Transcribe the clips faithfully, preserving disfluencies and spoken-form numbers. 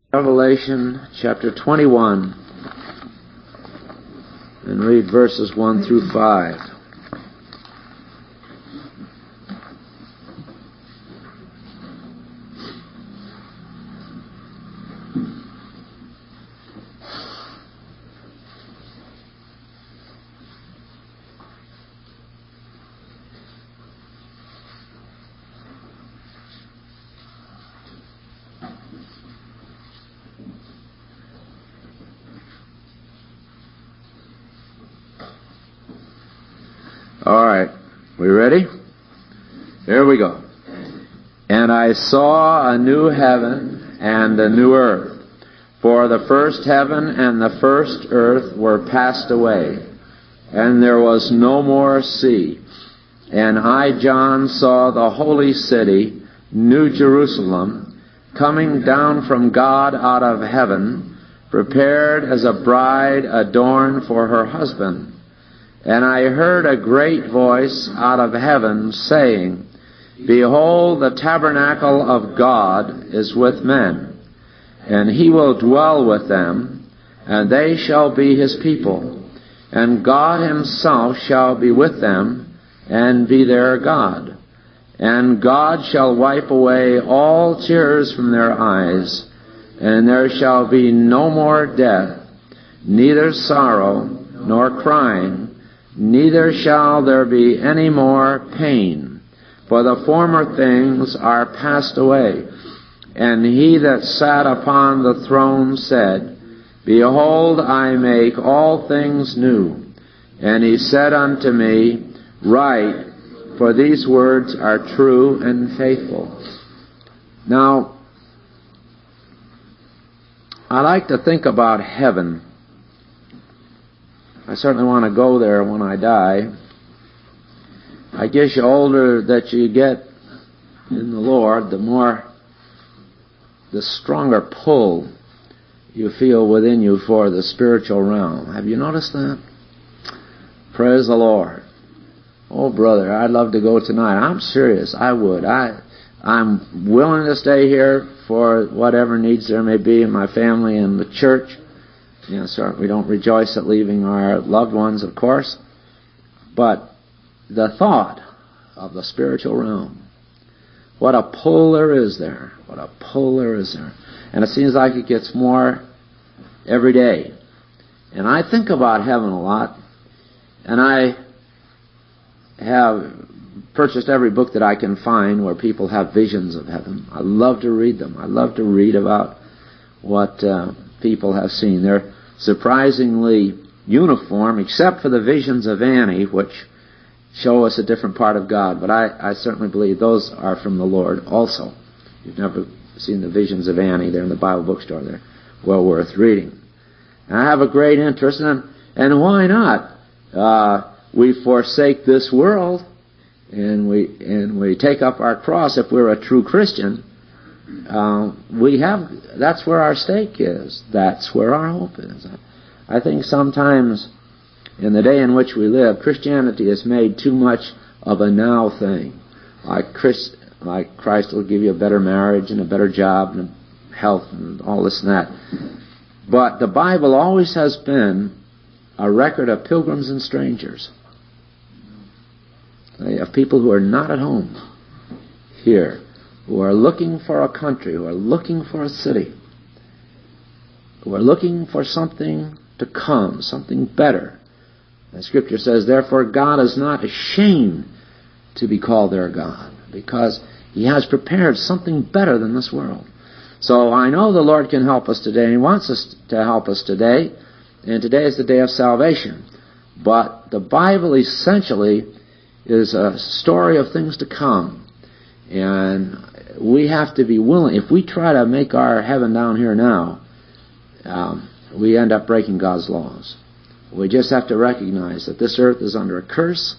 Revelation chapter twenty-one, and read verses one through five. All right, we ready? Here we go. And I saw a new heaven and a new earth, for the first heaven and the first earth were passed away, and there was no more sea. And I, John, saw the holy city, New Jerusalem, coming down from God out of heaven, prepared as a bride adorned for her husband. And I heard a great voice out of heaven saying, Behold, the tabernacle of God is with men, and he will dwell with them, and they shall be his people, and God himself shall be with them, and be their God. And God shall wipe away all tears from their eyes, and there shall be no more death, neither sorrow nor crying, neither shall there be any more pain, for the former things are passed away. And he that sat upon the throne said, Behold, I make all things new. And he said unto me, Write, for these words are true and faithful. Now, I like to think about heaven. I certainly want to go there when I die. I guess the older that you get in the Lord, the more, the stronger pull you feel within you for the spiritual realm. Have you noticed that? Praise the Lord. Oh, brother, I'd love to go tonight. I'm serious. I would. I, I'm willing to stay here for whatever needs there may be in my family and the church. You know, sir, we don't rejoice at leaving our loved ones, of course. But the thought of the spiritual realm, what a pull there is there. What a pull there is there. And it seems like it gets more every day. And I think about heaven a lot. And I have purchased every book that I can find where people have visions of heaven. I love to read them. I love to read about what uh, people have seen. They're surprisingly uniform, except for the visions of Annie, which show us a different part of God. But I, I certainly believe those are from the Lord also. If you've never seen the visions of Annie, they're in the Bible bookstore. They're well worth reading. And I have a great interest in them. And why not? Uh, we forsake this world, and we and we take up our cross. If we're a true Christian, Uh, we have, that's where our stake is. That's where our hope is. I think sometimes in the day in which we live, Christianity has made too much of a now thing. Like Chris, like Christ will give you a better marriage and a better job and health and all this and that. But the Bible always has been a record of pilgrims and strangers. Of people who are not at home here, who are looking for a country, who are looking for a city, who are looking for something to come, something better. And Scripture says, therefore God is not ashamed to be called their God, because He has prepared something better than this world. So I know the Lord can help us today, and He wants us to help us today, and today is the day of salvation. But the Bible essentially is a story of things to come. And we have to be willing. If we try to make our heaven down here now, um, we end up breaking God's laws. We just have to recognize that this earth is under a curse,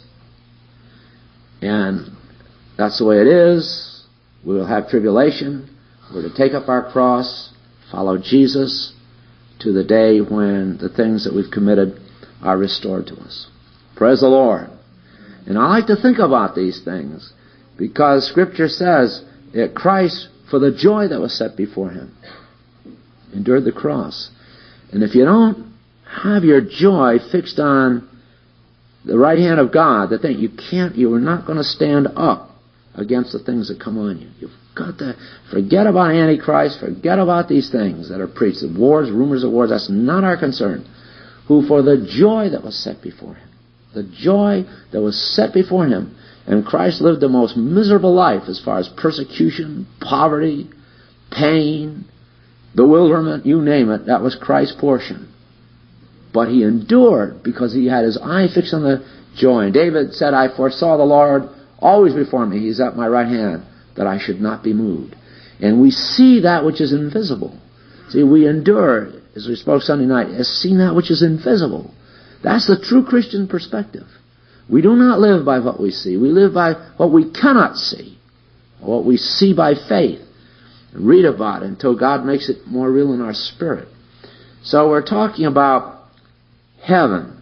and that's the way it is. We will have tribulation. We're to take up our cross, follow Jesus to the day when the things that we've committed are restored to us. Praise the Lord. And I like to think about these things, because Scripture says that Christ, for the joy that was set before Him, endured the cross. And if you don't have your joy fixed on the right hand of God, that thing, you can't, you are not going to stand up against the things that come on you. You've got to forget about Antichrist, forget about these things that are preached, the wars, rumors of wars. That's not our concern. Who for the joy that was set before him, the joy that was set before him, and Christ lived the most miserable life as far as persecution, poverty, pain, bewilderment, you name it, that was Christ's portion. But he endured because he had his eye fixed on the joy. And David said, I foresaw the Lord always before me. He's at my right hand, that I should not be moved. And we see that which is invisible. See, we endure, as we spoke Sunday night, as seeing that which is invisible. That's the true Christian perspective. We do not live by what we see. We live by what we cannot see, what we see by faith. Read about it until God makes it more real in our spirit. So we're talking about heaven.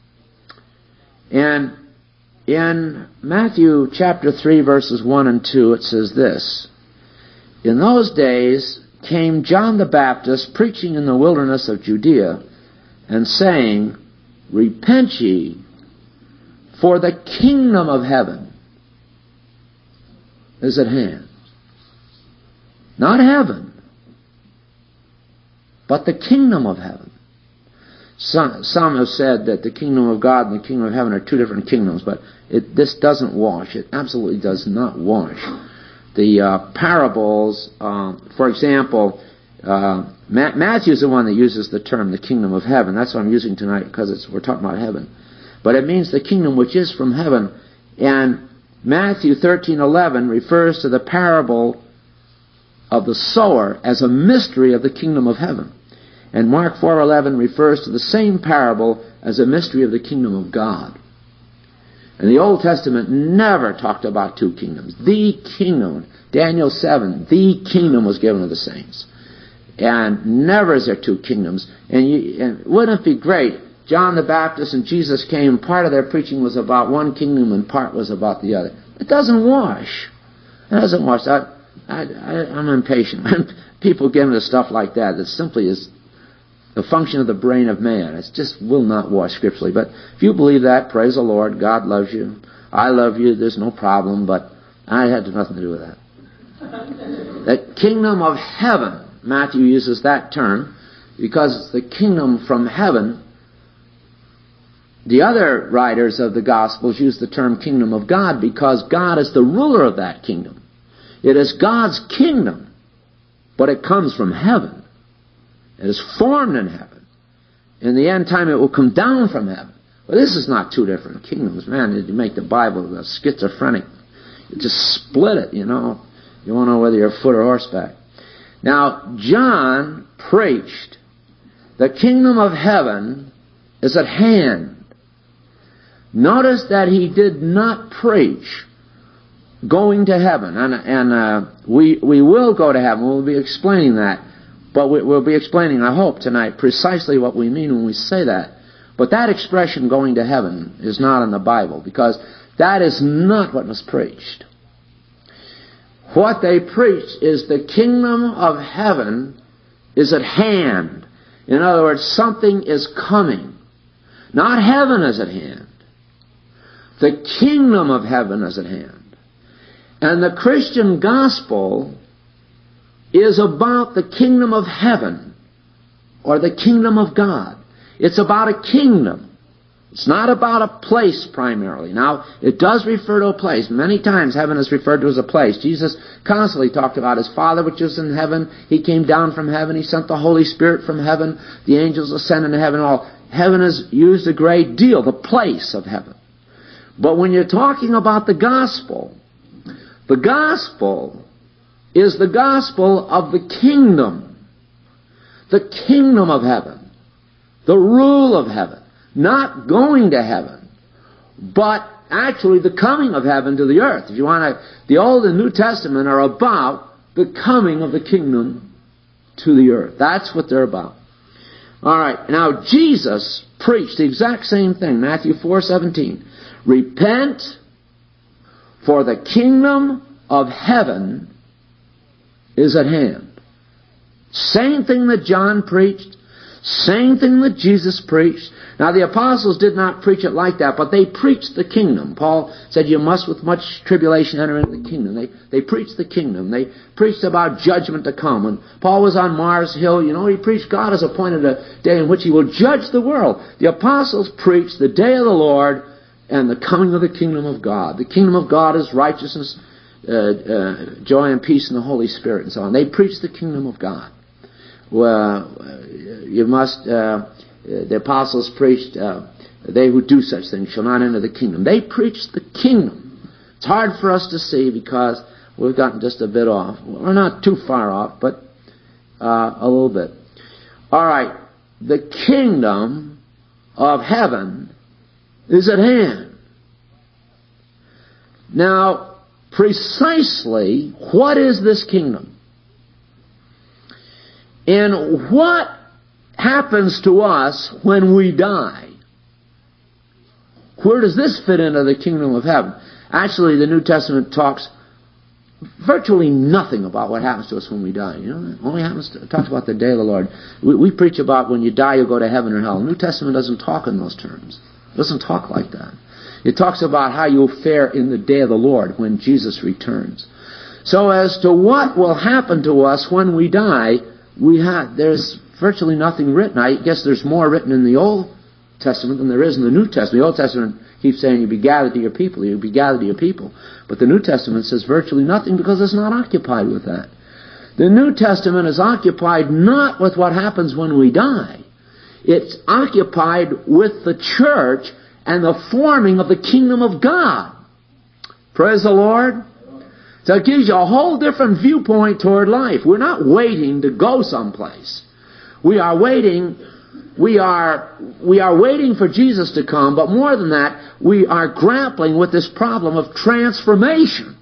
And in Matthew chapter three, verses one and two, it says this, in those days came John the Baptist preaching in the wilderness of Judea and saying, repent ye, for the kingdom of heaven is at hand. Not heaven, but the kingdom of heaven. Some, some have said that the kingdom of God and the kingdom of heaven are two different kingdoms, but it, this doesn't wash. It absolutely does not wash. The uh, parables, uh, for example, uh, Ma- Matthew's the one that uses the term the kingdom of heaven. That's what I'm using tonight because it's, we're talking about heaven. But it means the kingdom which is from heaven. And Matthew thirteen eleven refers to the parable of the sower as a mystery of the kingdom of heaven. And Mark four eleven refers to the same parable as a mystery of the kingdom of God. And the Old Testament never talked about two kingdoms. The kingdom, Daniel seven, the kingdom was given to the saints. And never is there two kingdoms. And, you, and wouldn't it be great? John the Baptist and Jesus came, part of their preaching was about one kingdom and part was about the other. It doesn't wash. It doesn't wash. I, I, I, I'm impatient. People get into stuff like that that simply is the function of the brain of man. It just will not wash scripturally. But if you believe that, praise the Lord. God loves you. I love you. There's no problem. But I had nothing to do with that. The kingdom of heaven, Matthew uses that term because it's the kingdom from heaven. The other writers of the Gospels use the term kingdom of God because God is the ruler of that kingdom. It is God's kingdom, but it comes from heaven. It is formed in heaven. In the end time, it will come down from heaven. Well, this is not two different kingdoms. Man, you make the Bible schizophrenic. You just split it, you know. You won't know whether you're foot or horseback. Now, John preached, the kingdom of heaven is at hand. Notice that he did not preach going to heaven. And, and uh, we, we will go to heaven. We'll be explaining that. But we'll be explaining, I hope, tonight precisely what we mean when we say that. But that expression, going to heaven, is not in the Bible because that is not what was preached. What they preached is the kingdom of heaven is at hand. In other words, something is coming. Not heaven is at hand. The kingdom of heaven is at hand. And the Christian gospel is about the kingdom of heaven or the kingdom of God. It's about a kingdom. It's not about a place primarily. Now, it does refer to a place. Many times heaven is referred to as a place. Jesus constantly talked about His Father which is in heaven. He came down from heaven. He sent the Holy Spirit from heaven. The angels ascended into heaven. All heaven is used a great deal, the place of heaven. But when you're talking about the gospel, the gospel is the gospel of the kingdom. The kingdom of heaven. The rule of heaven. Not going to heaven, but actually the coming of heaven to the earth. If you want to, the Old and New Testament are about the coming of the kingdom to the earth. That's what they're about. All right. Now Jesus preached the exact same thing. Matthew four seventeen. Repent, for the kingdom of heaven is at hand. Same thing that John preached. Same thing that Jesus preached. Now the apostles did not preach it like that, but they preached the kingdom. Paul said you must with much tribulation enter into the kingdom. They, they preached the kingdom. They preached about judgment to come. When Paul was on Mars Hill, you know, he preached God has appointed a day in which he will judge the world. The apostles preached the day of the Lord and the coming of the kingdom of God. The kingdom of God is righteousness, uh, uh, joy and peace in the Holy Spirit and so on. They preached the kingdom of God. Well, you must... Uh, The apostles preached, uh, they who do such things shall not enter the kingdom. They preached the kingdom. It's hard for us to see because we've gotten just a bit off. We're not too far off, but uh, a little bit. All right. The kingdom of heaven is at hand. Now, precisely what is this kingdom? And what happens to us when we die? Where does this fit into the kingdom of heaven? Actually, the New Testament talks virtually nothing about what happens to us when we die. You know, it only happens to, it talks about the day of the Lord. We, we preach about when you die, you'll go to heaven or hell. The New Testament doesn't talk in those terms. It doesn't talk like that. It talks about how you'll fare in the day of the Lord when Jesus returns. So as to what will happen to us when we die, we have there's virtually nothing written. I guess there's more written in the Old Testament than there is in the New Testament. The Old Testament keeps saying you'll be gathered to your people, you'll be gathered to your people. But the New Testament says virtually nothing because it's not occupied with that. The New Testament is occupied not with what happens when we die. It's occupied with the church and the forming of the kingdom of God. Praise the Lord. So it gives you a whole different viewpoint toward life. We're not waiting to go someplace. We are waiting, we are, we are waiting for Jesus to come, but more than that, we are grappling with this problem of transformation.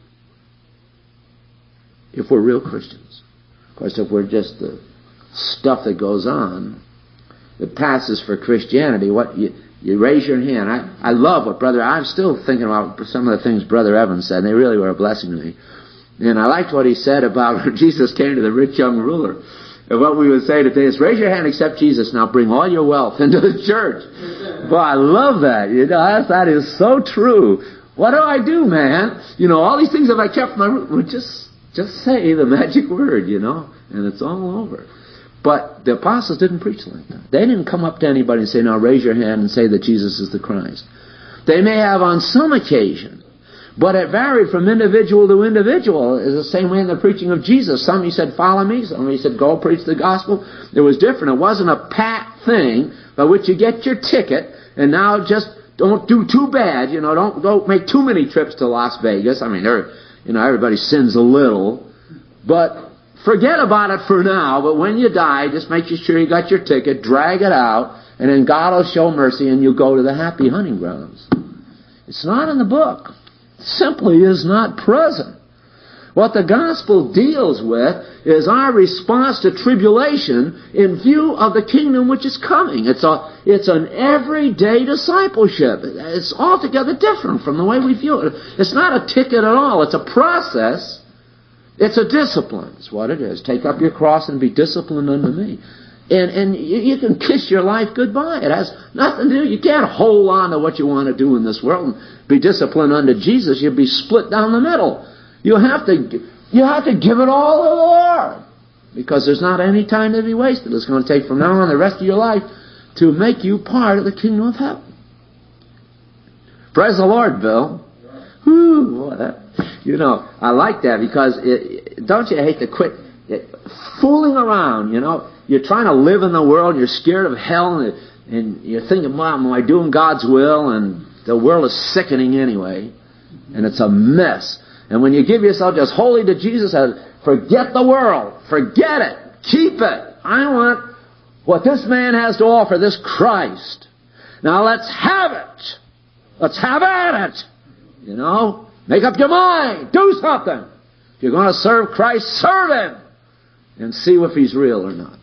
If we're real Christians. Of course, if we're just the stuff that goes on, that passes for Christianity, what you, you raise your hand. I, I love what Brother, I'm still thinking about some of the things Brother Evans said, and they really were a blessing to me. And I liked what he said about when Jesus came to the rich young ruler. And what we would say today is, raise your hand, accept Jesus, now bring all your wealth into the church. Boy, I love that. You know, that, that is so true. What do I do, man? You know, all these things have I kept my root. Well, just, just say the magic word, you know, and it's all over. But the apostles didn't preach like that. They didn't come up to anybody and say, now raise your hand and say that Jesus is the Christ. They may have on some occasion, but it varied from individual to individual. It's the same way in the preaching of Jesus. Some he said, follow me. Some he said, go preach the gospel. It was different. It wasn't a pat thing by which you get your ticket and now just don't do too bad. You know, don't, don't make too many trips to Las Vegas. I mean, there, you know, everybody sins a little. But forget about it for now. But when you die, just make sure you got your ticket, drag it out, and then God will show mercy and you'll go to the happy hunting grounds. It's not in the book. Simply is not present. What the gospel deals with is our response to tribulation in view of the kingdom which is coming. It's a, it's an everyday discipleship. It's altogether different from the way we view it. It's not a ticket at all. It's a process. It's a discipline. It's what it is. Take up your cross and be disciplined unto me. And, and you, you can kiss your life goodbye. It has nothing to do. You can't hold on to what you want to do in this world and be disciplined unto Jesus. You'll be split down the middle. You have to, you have to give it all to the Lord. Because there's not any time to be wasted. It's going to take from now on the rest of your life to make you part of the kingdom of heaven. Praise the Lord, Bill. Whew, boy, that, you know, I like that because it, don't you hate to quit it, fooling around, you know. You're trying to live in the world, you're scared of hell, and, and you're thinking, Mom, am I doing God's will? And the world is sickening anyway, and it's a mess. And when you give yourself just wholly to Jesus, forget the world, forget it, keep it. I want what this man has to offer, this Christ. Now let's have it. Let's have at it. You know, make up your mind, do something. If you're going to serve Christ, serve Him, and see if He's real or not.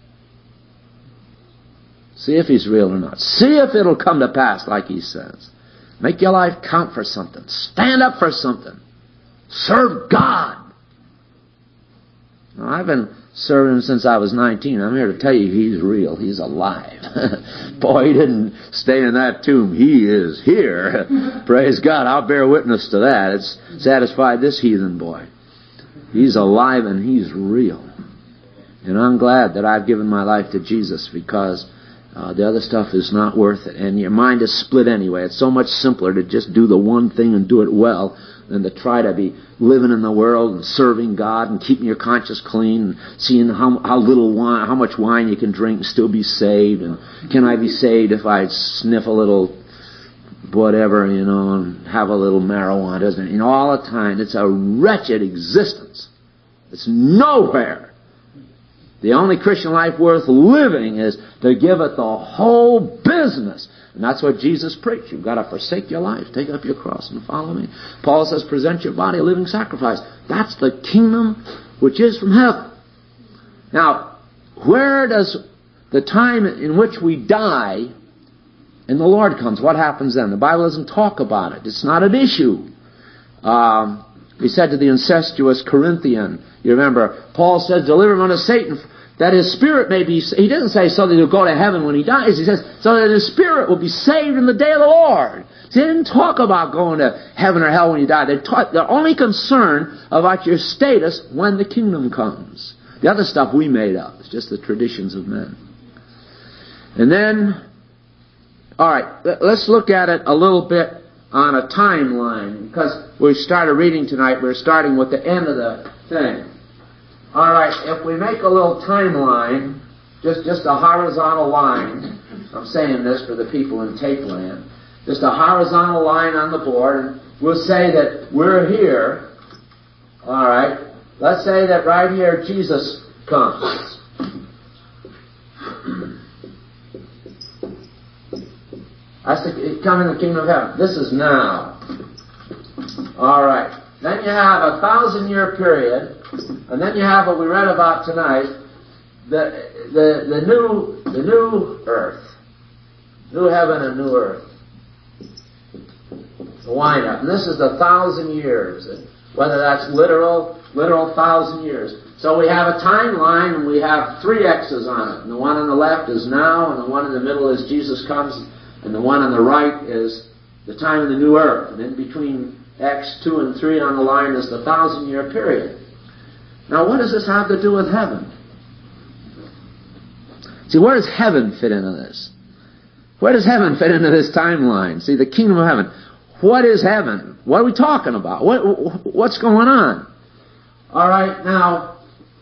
See if He's real or not. See if it'll come to pass like He says. Make your life count for something. Stand up for something. Serve God. Now, I've been serving Him since I was nineteen. I'm here to tell you He's real. He's alive. Boy, He didn't stay in that tomb. He is here. Praise God. I'll bear witness to that. It's satisfied this heathen boy. He's alive and He's real. And I'm glad that I've given my life to Jesus, because uh, the other stuff is not worth it. And your mind is split anyway. It's so much simpler to just do the one thing and do it well than to try to be living in the world and serving God and keeping your conscience clean and seeing how, how little wine, how much wine you can drink and still be saved. And can I be saved if I sniff a little whatever, you know, and have a little marijuana, doesn't it? You know, all the time. It's a wretched existence. It's nowhere. The only Christian life worth living is to give it the whole business. And that's what Jesus preached. You've got to forsake your life, take up your cross and follow me. Paul says, present your body a living sacrifice. That's the kingdom which is from heaven. Now, where does the time in which we die and the Lord comes, what happens then? The Bible doesn't talk about it. It's not an issue. Um, he said to the incestuous Corinthian, you remember, Paul said, deliver him unto Satan, that his spirit may be, he didn't say so that he'll go to heaven when he dies. He says, so that his spirit will be saved in the day of the Lord. See, they didn't talk about going to heaven or hell when you die. They taught, they're only concerned about your status when the kingdom comes. The other stuff we made up. It's just the traditions of men. And then, alright, let's look at it a little bit on a timeline, because we started reading tonight, we're starting with the end of the thing. Alright, if we make a little timeline, just, just a horizontal line, I'm saying this for the people in tape land, just a horizontal line on the board, and we'll say that we're here, alright, let's say that right here Jesus comes. That's the coming in the kingdom of heaven. This is now. All right. Then you have a thousand year period, and then you have what we read about tonight, the the the new the new earth, new heaven and new earth. The wind up. And this is the thousand years. Whether that's literal, literal thousand years. So we have a timeline, and we have three X's on it. And the one on the left is now, and the one in the middle is Jesus comes. And the one on the right is the time of the new earth. And in between X two and three on the line is the thousand year period. Now what does this have to do with heaven? See, where does heaven fit into this? Where does heaven fit into this timeline? See, the kingdom of heaven. What is heaven? What are we talking about? What, what's going on? Alright, now,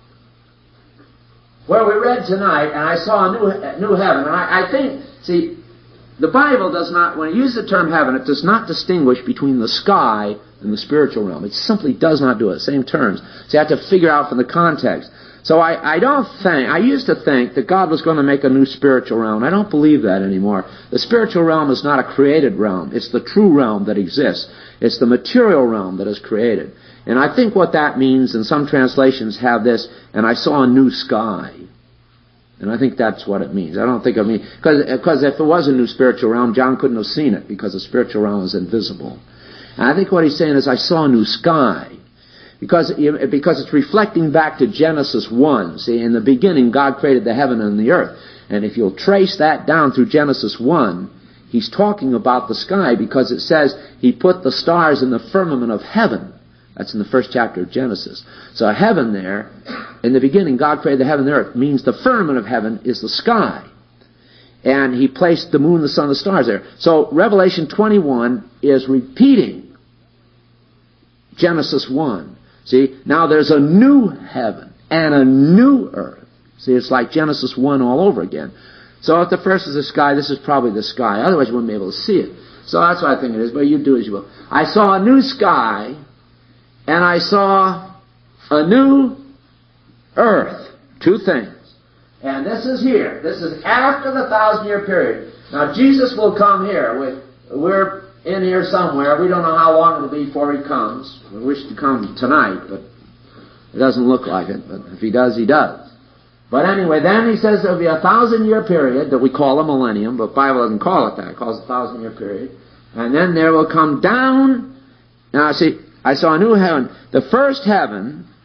where we read tonight, and I saw a new, new heaven, and I, I think, see, the Bible does not, when it uses the term heaven, it does not distinguish between the sky and the spiritual realm. It simply does not do it. Same terms. So you have to figure out from the context. So I, I don't think, I used to think that God was going to make a new spiritual realm. I don't believe that anymore. The spiritual realm is not a created realm. It's the true realm that exists. It's the material realm that is created. And I think what that means, and some translations have this, and I saw a new sky. And I think that's what it means. I don't think it means, because if it was a new spiritual realm, John couldn't have seen it, because the spiritual realm is invisible. And I think what he's saying is, I saw a new sky. Because, because it's reflecting back to Genesis one. See, in the beginning, God created the heaven and the earth. And if you'll trace that down through Genesis one, he's talking about the sky, because it says he put the stars in the firmament of heaven. That's in the first chapter of Genesis. So heaven there, in the beginning, God created the heaven and the earth, means the firmament of heaven is the sky. And he placed the moon, the sun, the stars there. So Revelation twenty-one is repeating Genesis one. See, now there's a new heaven and a new earth. See, it's like Genesis one all over again. So if the first is the sky, this is probably the sky. Otherwise you wouldn't be able to see it. So that's what I think it is, but you do as you will. I saw a new sky, and I saw a new earth. Two things. And this is here. This is after the thousand year period. Now Jesus will come here. We, we're in here somewhere. We don't know how long it'll be before he comes. We wish to come tonight, but it doesn't look like it. But if he does, he does. But anyway, then he says there'll be a thousand year period that we call a millennium, but the Bible doesn't call it that. It calls it a thousand year period. And then there will come down. Now see, I saw a new heaven. The first heaven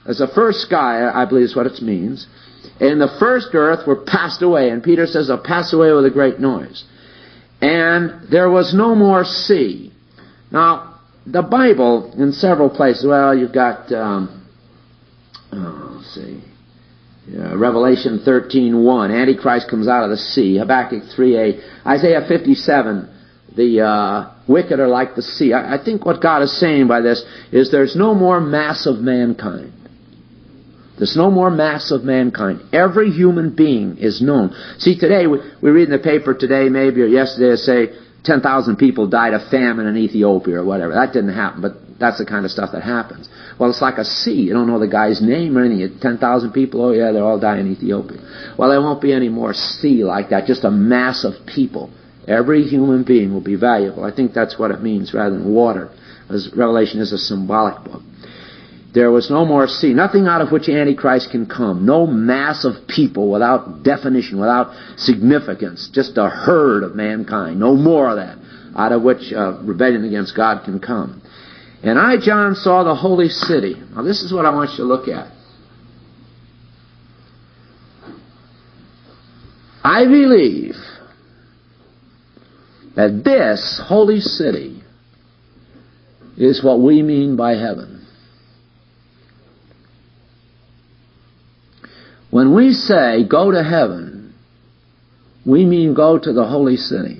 As the first sky, I believe is what it means. And the first earth were passed away. And Peter says they'll pass away with a great noise. And there was no more sea. Now, the Bible, in several places, well, you've got, um, oh, let's see, yeah, Revelation thirteen one, Antichrist comes out of the sea. Habakkuk three eight, Isaiah fifty-seven, the uh, wicked are like the sea. I, I think what God is saying by this is there's no more mass of mankind. There's no more mass of mankind. Every human being is known. See, today, we, we read in the paper today, maybe, or yesterday, say ten thousand people died of famine in Ethiopia or whatever. That didn't happen, but that's the kind of stuff that happens. Well, it's like a sea. You don't know the guy's name or anything. ten thousand people, oh yeah, they're all dying in Ethiopia. Well, there won't be any more sea like that, just a mass of people. Every human being will be valuable. I think that's what it means rather than water, as Revelation is a symbolic book. There was no more sea, nothing out of which Antichrist can come. No mass of people without definition, without significance. Just a herd of mankind. No more of that, out of which uh, rebellion against God can come. And I, John, saw the holy city. Now this is what I want you to look at. I believe that this holy city is what we mean by heaven. When we say go to heaven, we mean go to the holy city.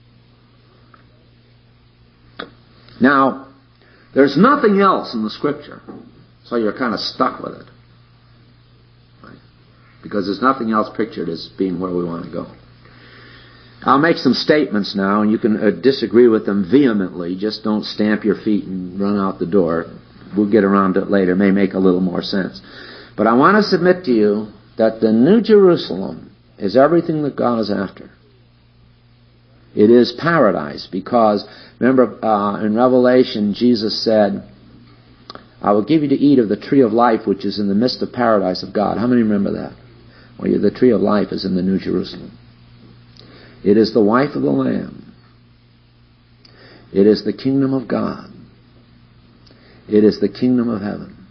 Now, there's nothing else in the Scripture, so you're kind of stuck with it. Right? Because there's nothing else pictured as being where we want to go. I'll make some statements now, and you can uh, disagree with them vehemently. Just don't stamp your feet and run out the door. We'll get around to it later. It may make a little more sense. But I want to submit to you that the New Jerusalem is everything that God is after. It is paradise because, remember, uh, in Revelation, Jesus said, I will give you to eat of the tree of life which is in the midst of paradise of God. How many remember that? Well, the tree of life is in the New Jerusalem. It is the wife of the Lamb. It is the kingdom of God. It is the kingdom of heaven.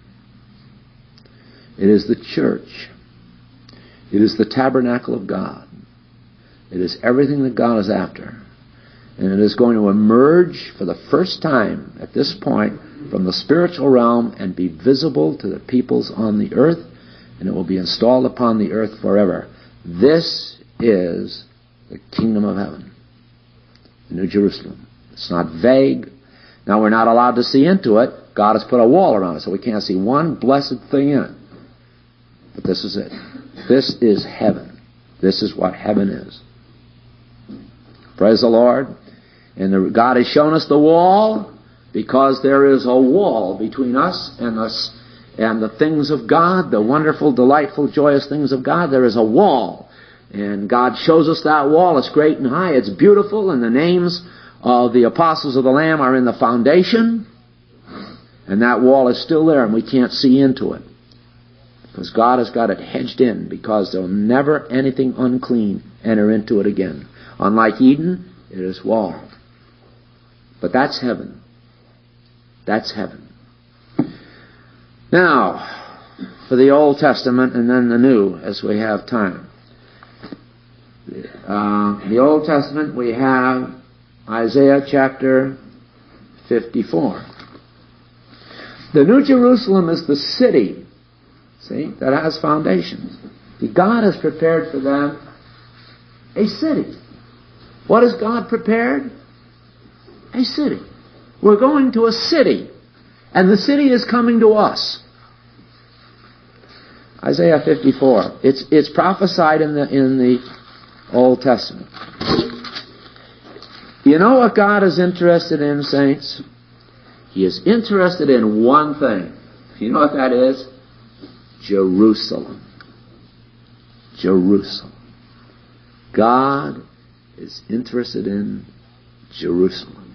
It is the church. It is the tabernacle of God. It is everything that God is after. And it is going to emerge for the first time at this point from the spiritual realm and be visible to the peoples on the earth, and it will be installed upon the earth forever. This is the kingdom of heaven, the New Jerusalem. It's not vague. Now, we're not allowed to see into it. God has put a wall around it, so we can't see one blessed thing in it. But this is it. This is heaven. This is what heaven is. Praise the Lord. And the, God has shown us the wall because there is a wall between us and us and the things of God, the wonderful, delightful, joyous things of God. There is a wall. And God shows us that wall. It's great and high. It's beautiful. And the names of the apostles of the Lamb are in the foundation. And that wall is still there and we can't see into it. Because God has got it hedged in, because there will never anything unclean enter into it again. Unlike Eden, it is walled. But that's heaven. That's heaven. Now, for the Old Testament and then the New, as we have time. Uh, the Old Testament, we have Isaiah chapter fifty-four. The New Jerusalem is the city, see, that has foundations. God has prepared for them a city. What has God prepared? A city. We're going to a city, and the city is coming to us. Isaiah fifty-four. It's it's prophesied in the in the Old Testament. You know what God is interested in, saints? He is interested in one thing. You know what that is? Jerusalem. Jerusalem. God is interested in Jerusalem.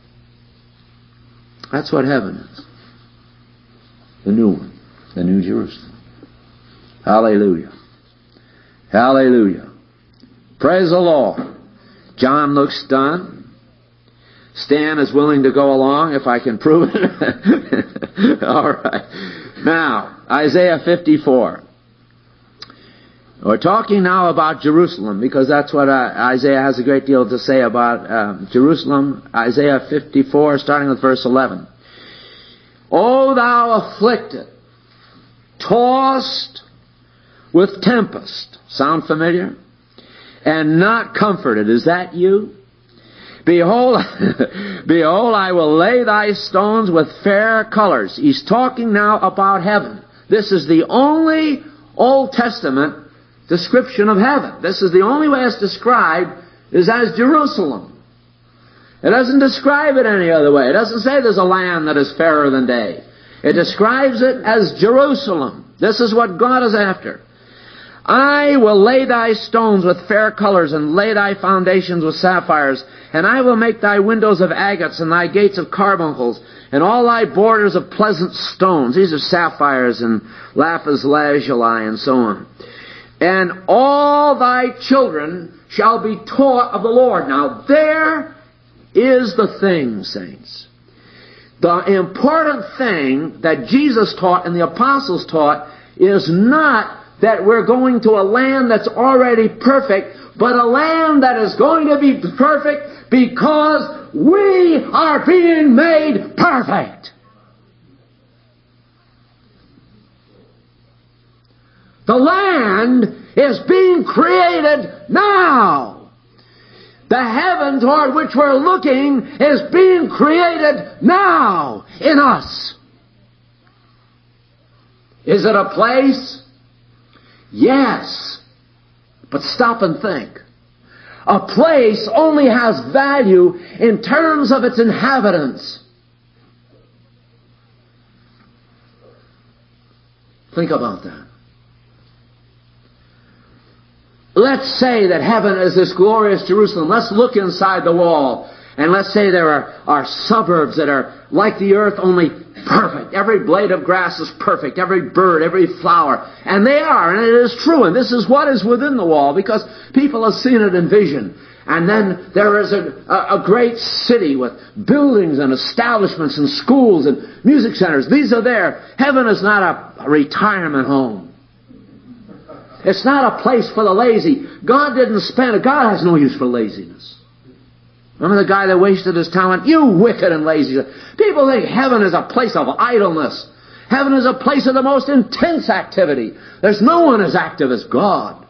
That's what heaven is. The new one. The New Jerusalem. Hallelujah. Hallelujah. Praise the Lord. John looks stunned. Stan is willing to go along if I can prove it. All right. Now, Isaiah fifty-four. We're talking now about Jerusalem, because that's what uh, Isaiah has a great deal to say about uh, Jerusalem. Isaiah fifty-four, starting with verse eleven. O thou afflicted, tossed with tempest. Sound familiar? And not comforted. Is that you? Behold, behold, I will lay thy stones with fair colors. He's talking now about heaven. This is the only Old Testament description of heaven. This is the only way it's described, is as Jerusalem. It doesn't describe it any other way. It doesn't say there's a land that is fairer than day. It describes it as Jerusalem. This is what God is after. I will lay thy stones with fair colors, and lay thy foundations with sapphires, and I will make thy windows of agates, and thy gates of carbuncles, and all thy borders of pleasant stones. These are sapphires and lapis lazuli and so on. And all thy children shall be taught of the Lord. Now there is the thing, saints. The important thing that Jesus taught and the apostles taught is not that we're going to a land that's already perfect, but a land that is going to be perfect because we are being made perfect. The land is being created now. The heaven toward which we're looking is being created now in us. Is it a place? Yes. But stop and think. A place only has value in terms of its inhabitants. Think about that. Let's say that heaven is this glorious Jerusalem. Let's look inside the wall. And let's say there are, are suburbs that are like the earth, only perfect. Every blade of grass is perfect. Every bird, every flower. And they are, and it is true. And this is what is within the wall, because people have seen it in vision. And then there is a, a, a great city with buildings and establishments and schools and music centers. These are there. Heaven is not a, a retirement home. It's not a place for the lazy. God didn't spend it. God has no use for laziness. Remember the guy that wasted his talent? You wicked and lazy. People think heaven is a place of idleness. Heaven is a place of the most intense activity. There's no one as active as God.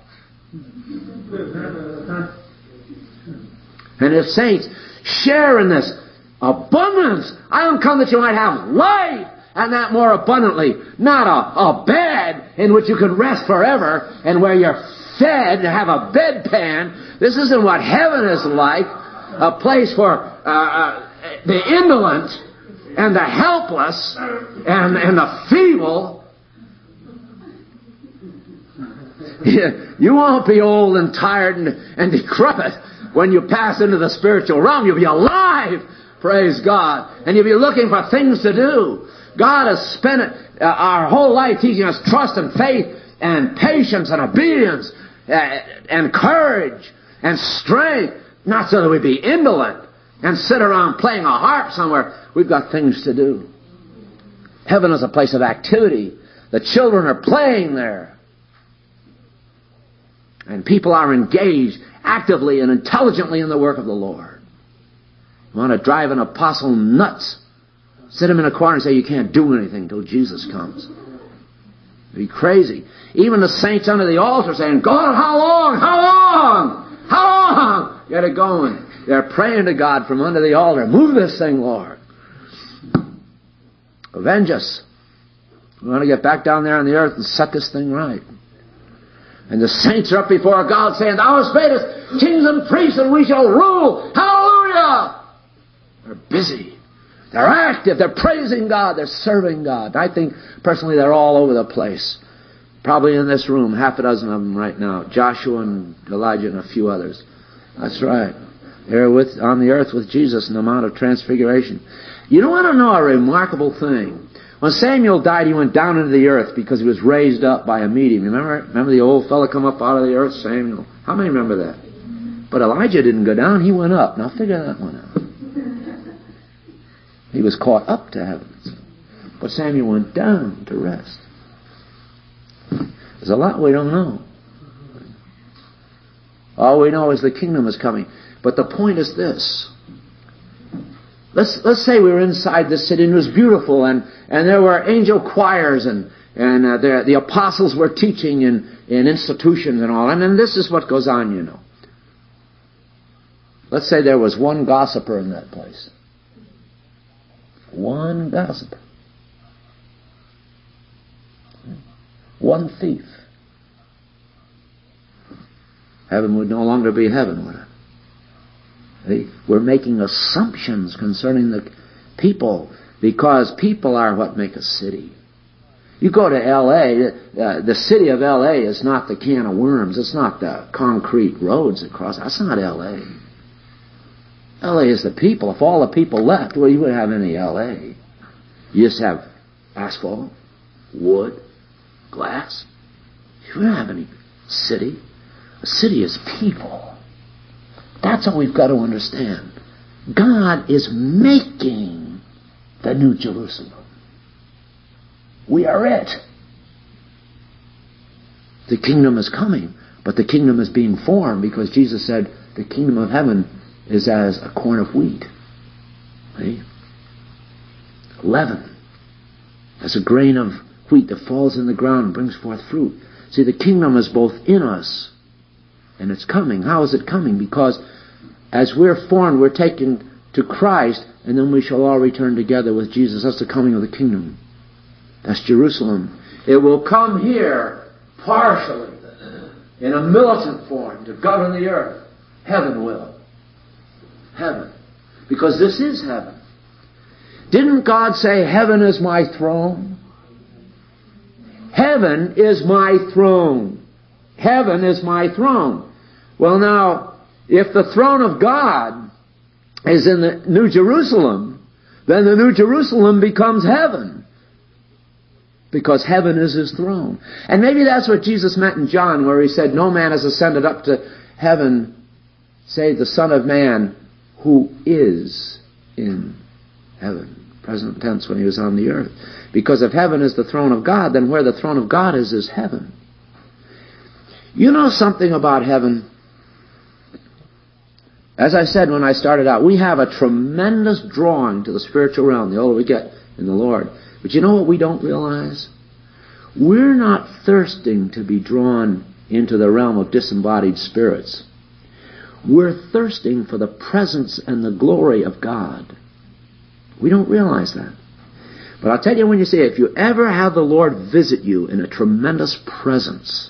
And if saints share in this abundance, I am come that you might have life, and that more abundantly. Not a, a bed in which you can rest forever and where you're fed and have a bedpan. This isn't what heaven is like. A place for uh, uh, the indolent and the helpless and, and the feeble. You won't be old and tired and, and decrepit when you pass into the spiritual realm. You'll be alive, praise God. And you'll be looking for things to do. God has spent uh, our whole life teaching us trust and faith and patience and obedience uh, and courage and strength. Not so that we be indolent and sit around playing a harp somewhere. We've got things to do. Heaven is a place of activity. The children are playing there. And people are engaged actively and intelligently in the work of the Lord. You want to drive an apostle nuts? Sit him in a corner and say you can't do anything until Jesus comes. It'd be crazy. Even the saints under the altar saying, God, how long? How long? How long? Get it going. They're praying to God from under the altar. Move this thing, Lord. Avenge us. We want to get back down there on the earth and set this thing right. And the saints are up before God saying, Thou hast made us kings and priests, and we shall rule. Hallelujah! They're busy. They're active. They're praising God. They're serving God. I think, personally, they're all over the place. Probably in this room, half a dozen of them right now. Joshua and Elijah and a few others. That's right. They're with, on the earth with Jesus in the Mount of Transfiguration. You don't want to know a remarkable thing. When Samuel died, he went down into the earth because he was raised up by a medium. Remember, remember the old fellow come up out of the earth, Samuel? How many remember that? But Elijah didn't go down. He went up. Now figure that one out. He was caught up to heaven. But Samuel went down to rest. There's a lot we don't know. All we know is the kingdom is coming. But the point is this. Let's let's say we were inside this city and it was beautiful, and, and there were angel choirs, and, and uh, the, the apostles were teaching in, in institutions and all. And then this is what goes on, you know. Let's say there was one gossiper in that place. One gossiper. One thief. Heaven would no longer be heaven, would it? See? We're making assumptions concerning the people, because people are what make a city. You go to L A, uh, the city of L A is not the can of worms. It's not the concrete roads across. That's not L A. L A is the people. If all the people left, well, you wouldn't have any L A. You just have asphalt, wood, glass. You wouldn't have any city. A city is people. That's all we've got to understand. God is making the New Jerusalem. We are it. The kingdom is coming, but the kingdom is being formed, because Jesus said the kingdom of heaven is as a corn of wheat. See? Leaven. As a grain of wheat that falls in the ground and brings forth fruit. See, the kingdom is both in us and it's coming. How is it coming? Because as we're formed, we're taken to Christ, and then we shall all return together with Jesus. That's the coming of the kingdom. That's Jerusalem. It will come here partially in a militant form to govern the earth. Heaven will. Heaven. Because this is heaven. Didn't God say, heaven is my throne? Heaven is my throne. Heaven is my throne. Well, now, if the throne of God is in the New Jerusalem, then the New Jerusalem becomes heaven. Because heaven is His throne. And maybe that's what Jesus meant in John, where He said, no man has ascended up to heaven save the Son of Man who is in heaven. Present tense, when He was on the earth. Because if heaven is the throne of God, then where the throne of God is, is heaven. You know something about heaven? As I said when I started out, we have a tremendous drawing to the spiritual realm the older we get in the Lord. But you know what we don't realize? We're not thirsting to be drawn into the realm of disembodied spirits. We're thirsting for the presence and the glory of God. We don't realize that. But I'll tell you, when you see it, if you ever have the Lord visit you in a tremendous presence,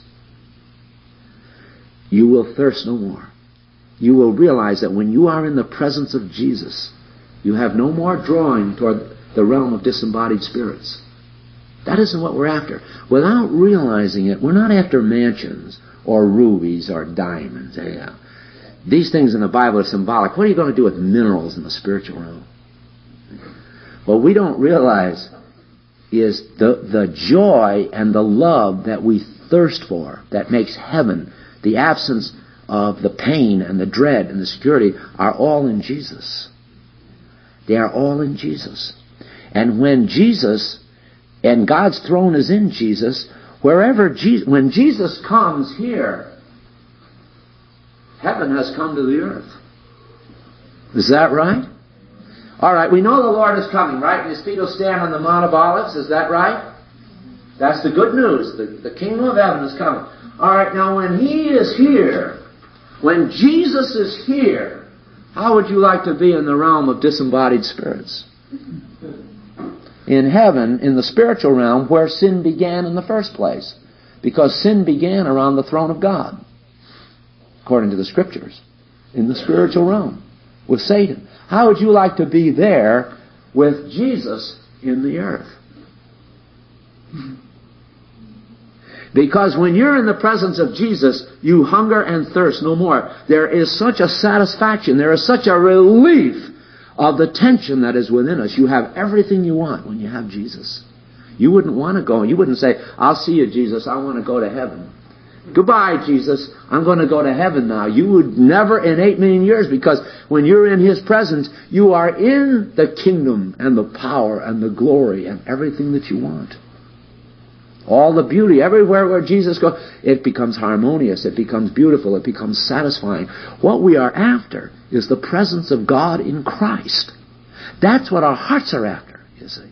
you will thirst no more. You will realize that when you are in the presence of Jesus, you have no more drawing toward the realm of disembodied spirits. That isn't what we're after. Without realizing it, we're not after mansions or rubies or diamonds. Yeah. These things in the Bible are symbolic. What are you going to do with minerals in the spiritual realm? What we don't realize is the, the joy and the love that we thirst for, that makes heaven, the absence of the pain and the dread and the security, are all in Jesus. They are all in Jesus. And when Jesus, and God's throne is in Jesus, wherever Jesus, when Jesus comes here, heaven has come to the earth. Is that right? All right, we know the Lord is coming, right? And His feet will stand on the Mount of Olives. Is that right? That's the good news. The, the kingdom of heaven is coming. All right, now when He is here, when Jesus is here, how would you like to be in the realm of disembodied spirits? In heaven, in the spiritual realm, where sin began in the first place. Because sin began around the throne of God, according to the Scriptures, in the spiritual realm, with Satan. How would you like to be there with Jesus in the earth? Because when you're in the presence of Jesus, you hunger and thirst no more. There is such a satisfaction, there is such a relief of the tension that is within us. You have everything you want when you have Jesus. You wouldn't want to go. You wouldn't say, I'll see you, Jesus, I want to go to heaven. Goodbye, Jesus, I'm going to go to heaven now. You would never in eight million years, because when you're in His presence, you are in the kingdom and the power and the glory and everything that you want. All the beauty, everywhere where Jesus goes, it becomes harmonious, it becomes beautiful, it becomes satisfying. What we are after is the presence of God in Christ. That's what our hearts are after, you see.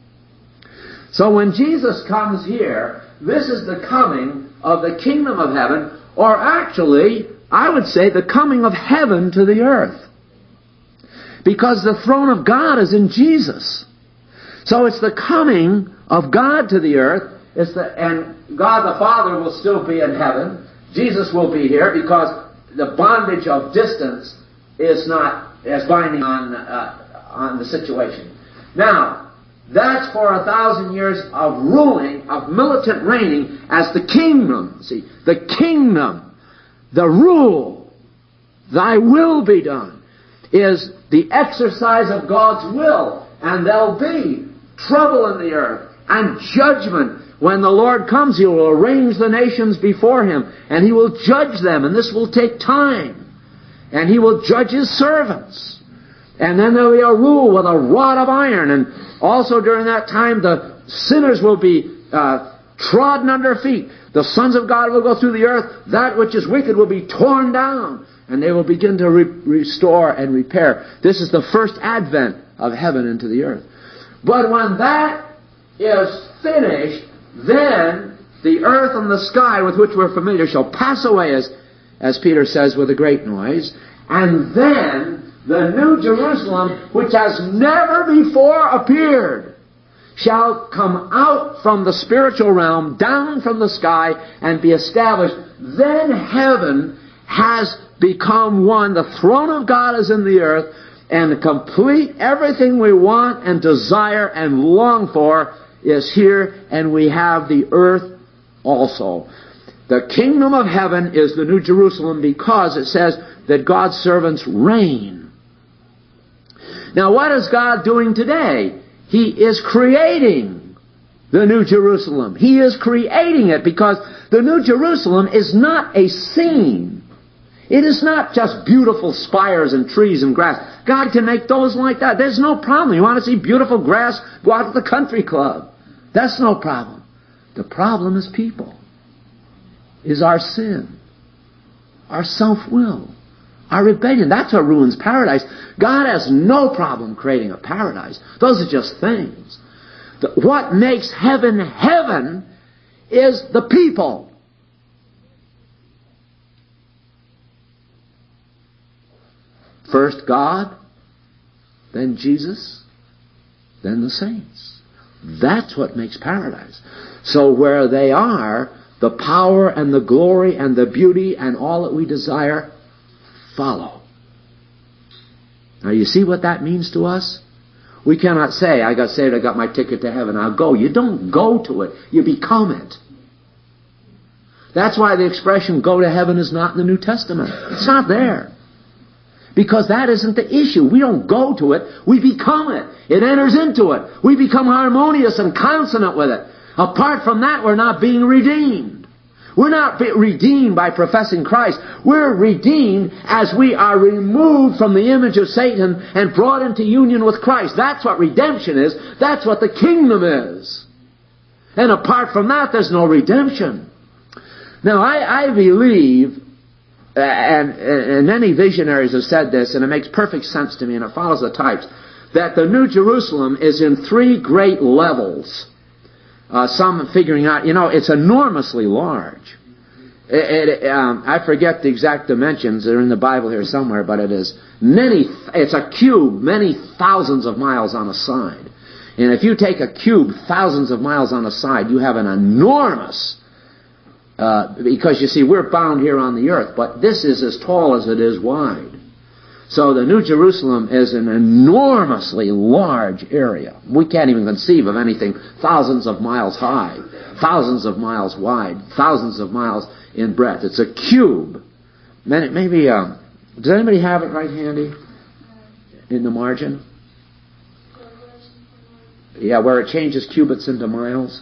So when Jesus comes here, this is the coming of the kingdom of heaven, or actually, I would say, the coming of heaven to the earth. Because the throne of God is in Jesus. So it's the coming of God to the earth. It's the, and God the Father will still be in heaven. Jesus will be here because the bondage of distance is not as binding on, uh, on the situation. Now, that's for a thousand years of ruling, of militant reigning as the kingdom. See, the kingdom, the rule, thy will be done, is the exercise of God's will. And there'll be trouble in the earth and judgment. When the Lord comes, He will arrange the nations before Him, and He will judge them, and this will take time. And He will judge His servants. And then there will be a rule with a rod of iron, and also during that time the sinners will be uh, trodden under feet. The sons of God will go through the earth. That which is wicked will be torn down, and they will begin to re- restore and repair. This is the first advent of heaven into the earth. But when that is finished, then the earth and the sky with which we're familiar shall pass away, as, as Peter says, with a great noise. And then the new Jerusalem, which has never before appeared, shall come out from the spiritual realm, down from the sky, and be established. Then heaven has become one. The throne of God is in the earth, and complete everything we want and desire and long for is here, and we have the earth also. The kingdom of heaven is the New Jerusalem because it says that God's servants reign. Now what is God doing today? He is creating the New Jerusalem. He is creating it because the New Jerusalem is not a scene. It is not just beautiful spires and trees and grass. God can make those like that. There's no problem. You want to see beautiful grass? Go out to the country club. That's no problem. The problem is people. Is our sin. Our self-will. Our rebellion. That's what ruins paradise. God has no problem creating a paradise. Those are just things. What makes heaven heaven is the people. First God, then Jesus, then the saints. That's what makes paradise. So where they are, the power and the glory and the beauty and all that we desire follow. Now you see what that means to us? We cannot say, I got saved, I got my ticket to heaven, I'll go. You don't go to it, you become it. That's why the expression go to heaven is not in the New Testament. It's not there. Because that isn't the issue. We don't go to it. We become it. It enters into it. We become harmonious and consonant with it. Apart from that, we're not being redeemed. We're not redeemed by professing Christ. We're redeemed as we are removed from the image of Satan and brought into union with Christ. That's what redemption is. That's what the kingdom is. And apart from that, there's no redemption. Now, I, I believe... Uh, and, and many visionaries have said this, and it makes perfect sense to me, and it follows the types, that the New Jerusalem is in three great levels. Uh, some figuring out, you know, it's enormously large. It, it, um, I forget the exact dimensions. They're in the Bible here somewhere, but it is many, it's a cube, many thousands of miles on a side. And if you take a cube thousands of miles on a side, you have an enormous Uh, because you see, we're bound here on the earth, but this is as tall as it is wide. So the New Jerusalem is an enormously large area. We can't even conceive of anything thousands of miles high, thousands of miles wide, thousands of miles in breadth. It's a cube. Maybe, um, does anybody have it right handy in the margin? Yeah, where it changes cubits into miles.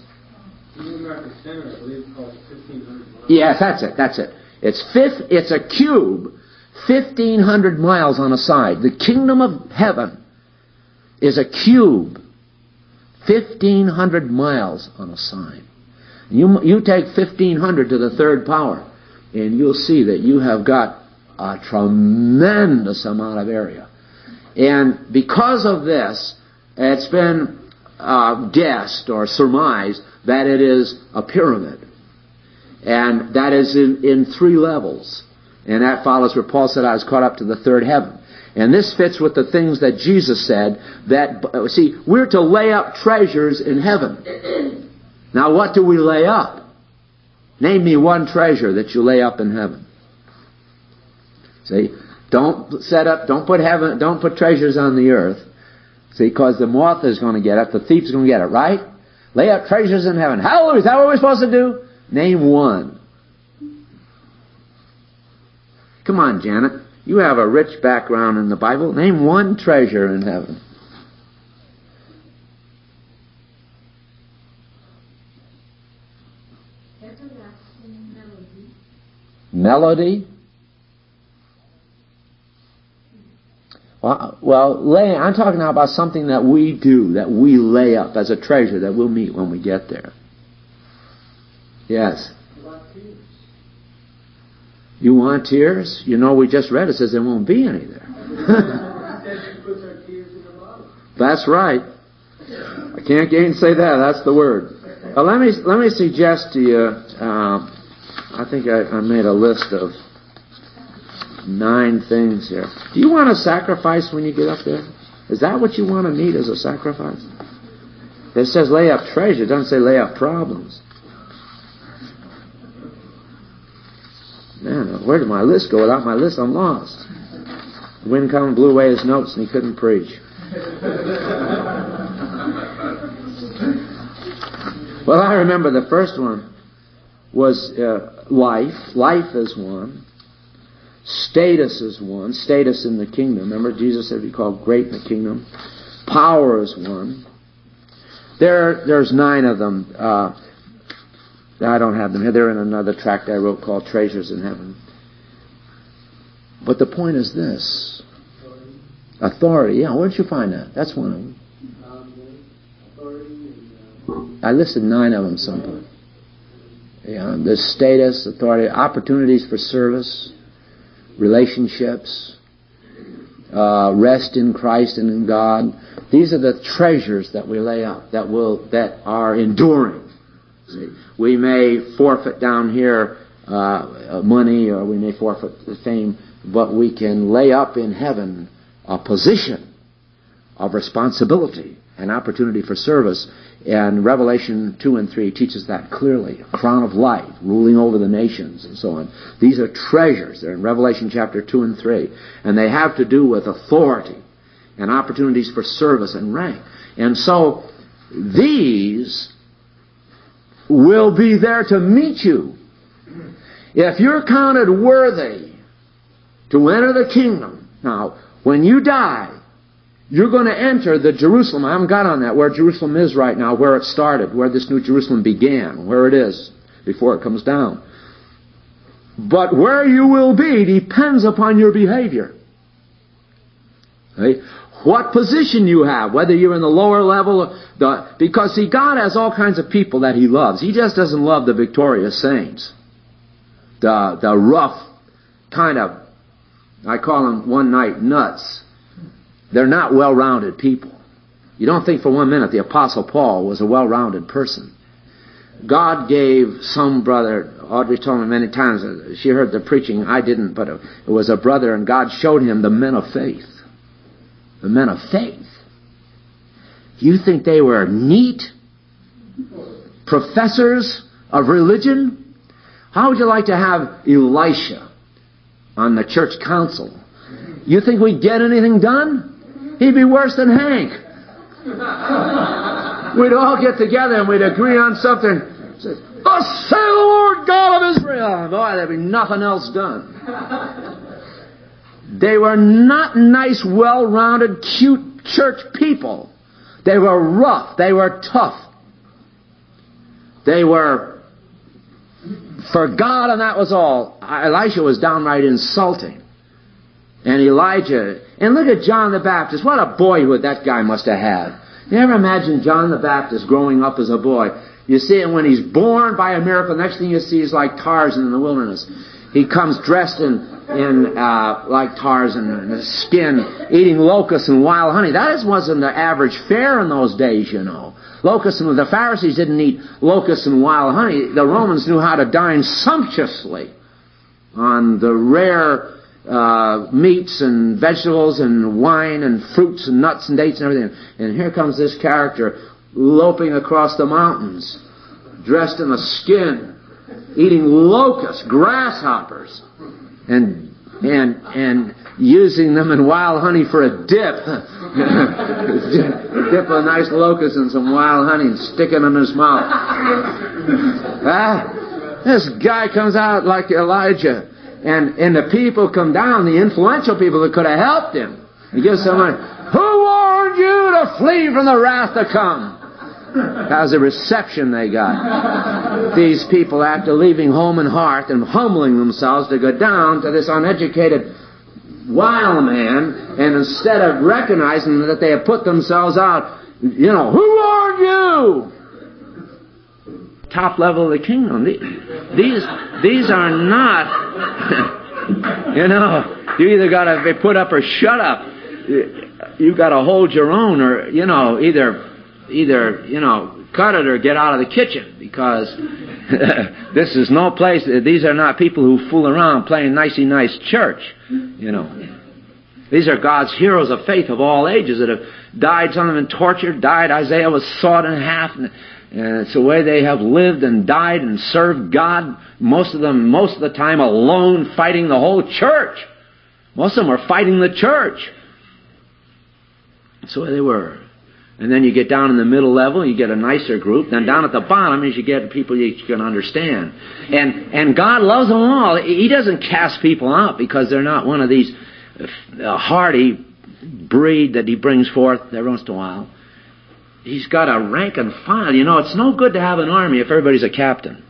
Yes, that's it, that's it. It's fifth, it's a cube, fifteen hundred miles on a side. The kingdom of heaven is a cube, fifteen hundred miles on a side. You, you take fifteen hundred to the third power, and you'll see that you have got a tremendous amount of area. And because of this, it's been uh, guessed or surmised that it is a pyramid. And that is in, in three levels. And that follows where Paul said, I was caught up to the third heaven. And this fits with the things that Jesus said, that, see, we're to lay up treasures in heaven. Now what do we lay up? Name me one treasure that you lay up in heaven. See, don't set up, don't put heaven, don't put treasures on the earth. See, because the moth is going to get it, the thief's going to get it, right? Lay up treasures in heaven. Hallelujah, is that what we're supposed to do? Name one. Come on, Janet. You have a rich background in the Bible. Name one treasure in heaven. Everlasting melody. Melody? Well, well lay, I'm talking now about something that we do, that we lay up as a treasure that we'll meet when we get there. Yes. You want tears? You know, we just read it says there won't be any there. That's right. I can't gainsay that. That's the word. Uh, let me let me suggest to you. Uh, I think I, I made a list of nine things here. Do you want a sacrifice when you get up there? Is that what you want to meet as a sacrifice? It says lay up treasure. It doesn't say lay up problems. Man, where did my list go? Without my list, I'm lost. The wind come and blew away his notes, and he couldn't preach. Well, I remember the first one was uh, life. Life is one. Status is one. Status in the kingdom. Remember, Jesus said, "Be called great in the kingdom." Power is one. There, there's nine of them. Uh, I don't have them here. They're in another tract I wrote called Treasures in Heaven. But the point is this. Authority. Yeah, where did you find that? That's one of them. I listed nine of them sometime. Yeah, there's status, authority, opportunities for service, relationships, uh, rest in Christ and in God. These are the treasures that we lay up that will that are enduring. See, we may forfeit down here uh, money, or we may forfeit the fame, but we can lay up in heaven a position of responsibility and opportunity for service. And Revelation two and three teaches that clearly. A crown of light, ruling over the nations, and so on. These are treasures. They're in Revelation chapter two and three. And they have to do with authority and opportunities for service and rank. And so these will be there to meet you. If you're counted worthy to enter the kingdom, now, when you die, you're going to enter the Jerusalem. I haven't got on that, where Jerusalem is right now, where it started, where this new Jerusalem began, where it is before it comes down. But where you will be depends upon your behavior. Okay? What position you have, whether you're in the lower level, the, because see, God has all kinds of people that He loves. He just doesn't love the victorious saints. The, the rough kind of, I call them one night nuts. They're not well-rounded people. You don't think for one minute the Apostle Paul was a well-rounded person. God gave some brother, Audrey told me many times, she heard the preaching, I didn't, but it was a brother, and God showed him the men of faith. The men of faith. You think they were neat professors of religion? How would you like to have Elisha on the church council? You think we'd get anything done? He'd be worse than Hank. We'd all get together and we'd agree on something. Say, thus say the Lord God of Israel. Boy, there'd be nothing else done. They were not nice, well-rounded, cute church people. They were rough. They were tough. They were for God, and that was all. Elisha was downright insulting. And Elijah, and look at John the Baptist. What a boyhood that guy must have had. You ever imagine John the Baptist growing up as a boy? You see him when he's born by a miracle. Next thing you see is like Tarzan in the wilderness. He comes dressed in, in uh, like Tarzan, in his skin, eating locusts and wild honey. That is, wasn't the average fare in those days, you know. Locusts, and the Pharisees didn't eat locusts and wild honey. The Romans knew how to dine sumptuously on the rare uh, meats and vegetables and wine and fruits and nuts and dates and everything. And here comes this character loping across the mountains, dressed in a skin, eating locusts, grasshoppers, and and and using them in wild honey for a dip. Dip a nice locust in some wild honey and stick it in his mouth. Ah, this guy comes out like Elijah, and and the people come down, the influential people that could have helped him. He gives someone, who warned you to flee from the wrath to come? That was the reception they got. These people, after leaving home and hearth and humbling themselves to go down to this uneducated wild man, and instead of recognizing that they have put themselves out, you know, who warned you? Top level of the kingdom. These, these are not, you know, you either got to put up or shut up. You got to hold your own, or, you know, either... Either, you know, cut it or get out of the kitchen, because this is no place. These are not people who fool around playing nicey nice church, you know. These are God's heroes of faith of all ages that have died. Some of them been tortured, died. Isaiah was sawed in half, and, and it's the way they have lived and died and served God. Most of them, most of the time, alone, fighting the whole church. Most of them were fighting the church. That's the way they were. And then you get down in the middle level, you get a nicer group. Then down at the bottom is you get people you can understand. And and God loves them all. He doesn't cast people out because they're not one of these uh, hardy breed that He brings forth every once in a while. He's got a rank and file. You know, it's no good to have an army if everybody's a captain.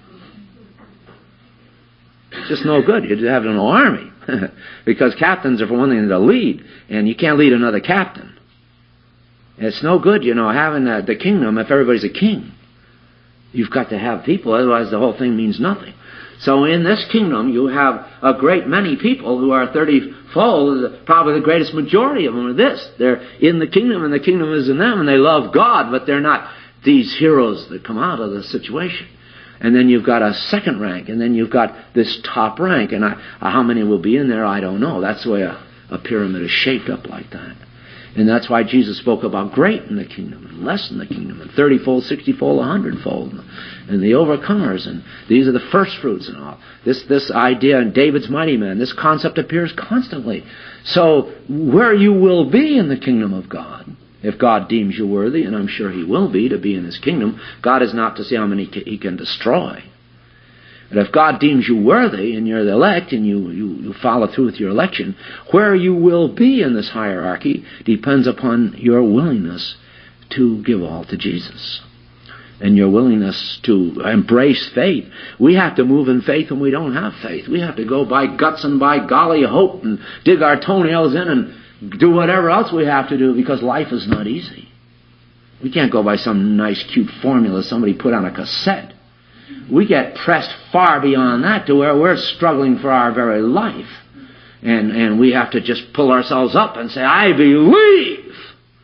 It's just no good. You have an army. Because captains are, for one thing, to lead. And you can't lead another captain. It's no good, you know, having the, the kingdom if everybody's a king. You've got to have people, otherwise the whole thing means nothing. So in this kingdom, you have a great many people who are thirty-fold. Probably the greatest majority of them are this. They're in the kingdom, and the kingdom is in them, and they love God, but they're not these heroes that come out of the situation. And then you've got a second rank, and then you've got this top rank. And I, how many will be in there, I don't know. That's the way a, a pyramid is shaped up like that. And that's why Jesus spoke about great in the kingdom and less in the kingdom, and thirty-fold, sixty-fold, a hundred-fold, and the overcomers, and these are the first fruits and all. This this idea in David's mighty man, this concept appears constantly. So where you will be in the kingdom of God, if God deems you worthy, and I'm sure He will be to be in His kingdom, God is not to see how many He can destroy. But if God deems you worthy and you're the elect and you, you, you follow through with your election, where you will be in this hierarchy depends upon your willingness to give all to Jesus. And your willingness to embrace faith. We have to move in faith when we don't have faith. We have to go by guts and by golly hope and dig our toenails in and do whatever else we have to do, because life is not easy. We can't go by some nice cute formula somebody put on a cassette. We get pressed far beyond that to where we're struggling for our very life. And, and we have to just pull ourselves up and say, I believe.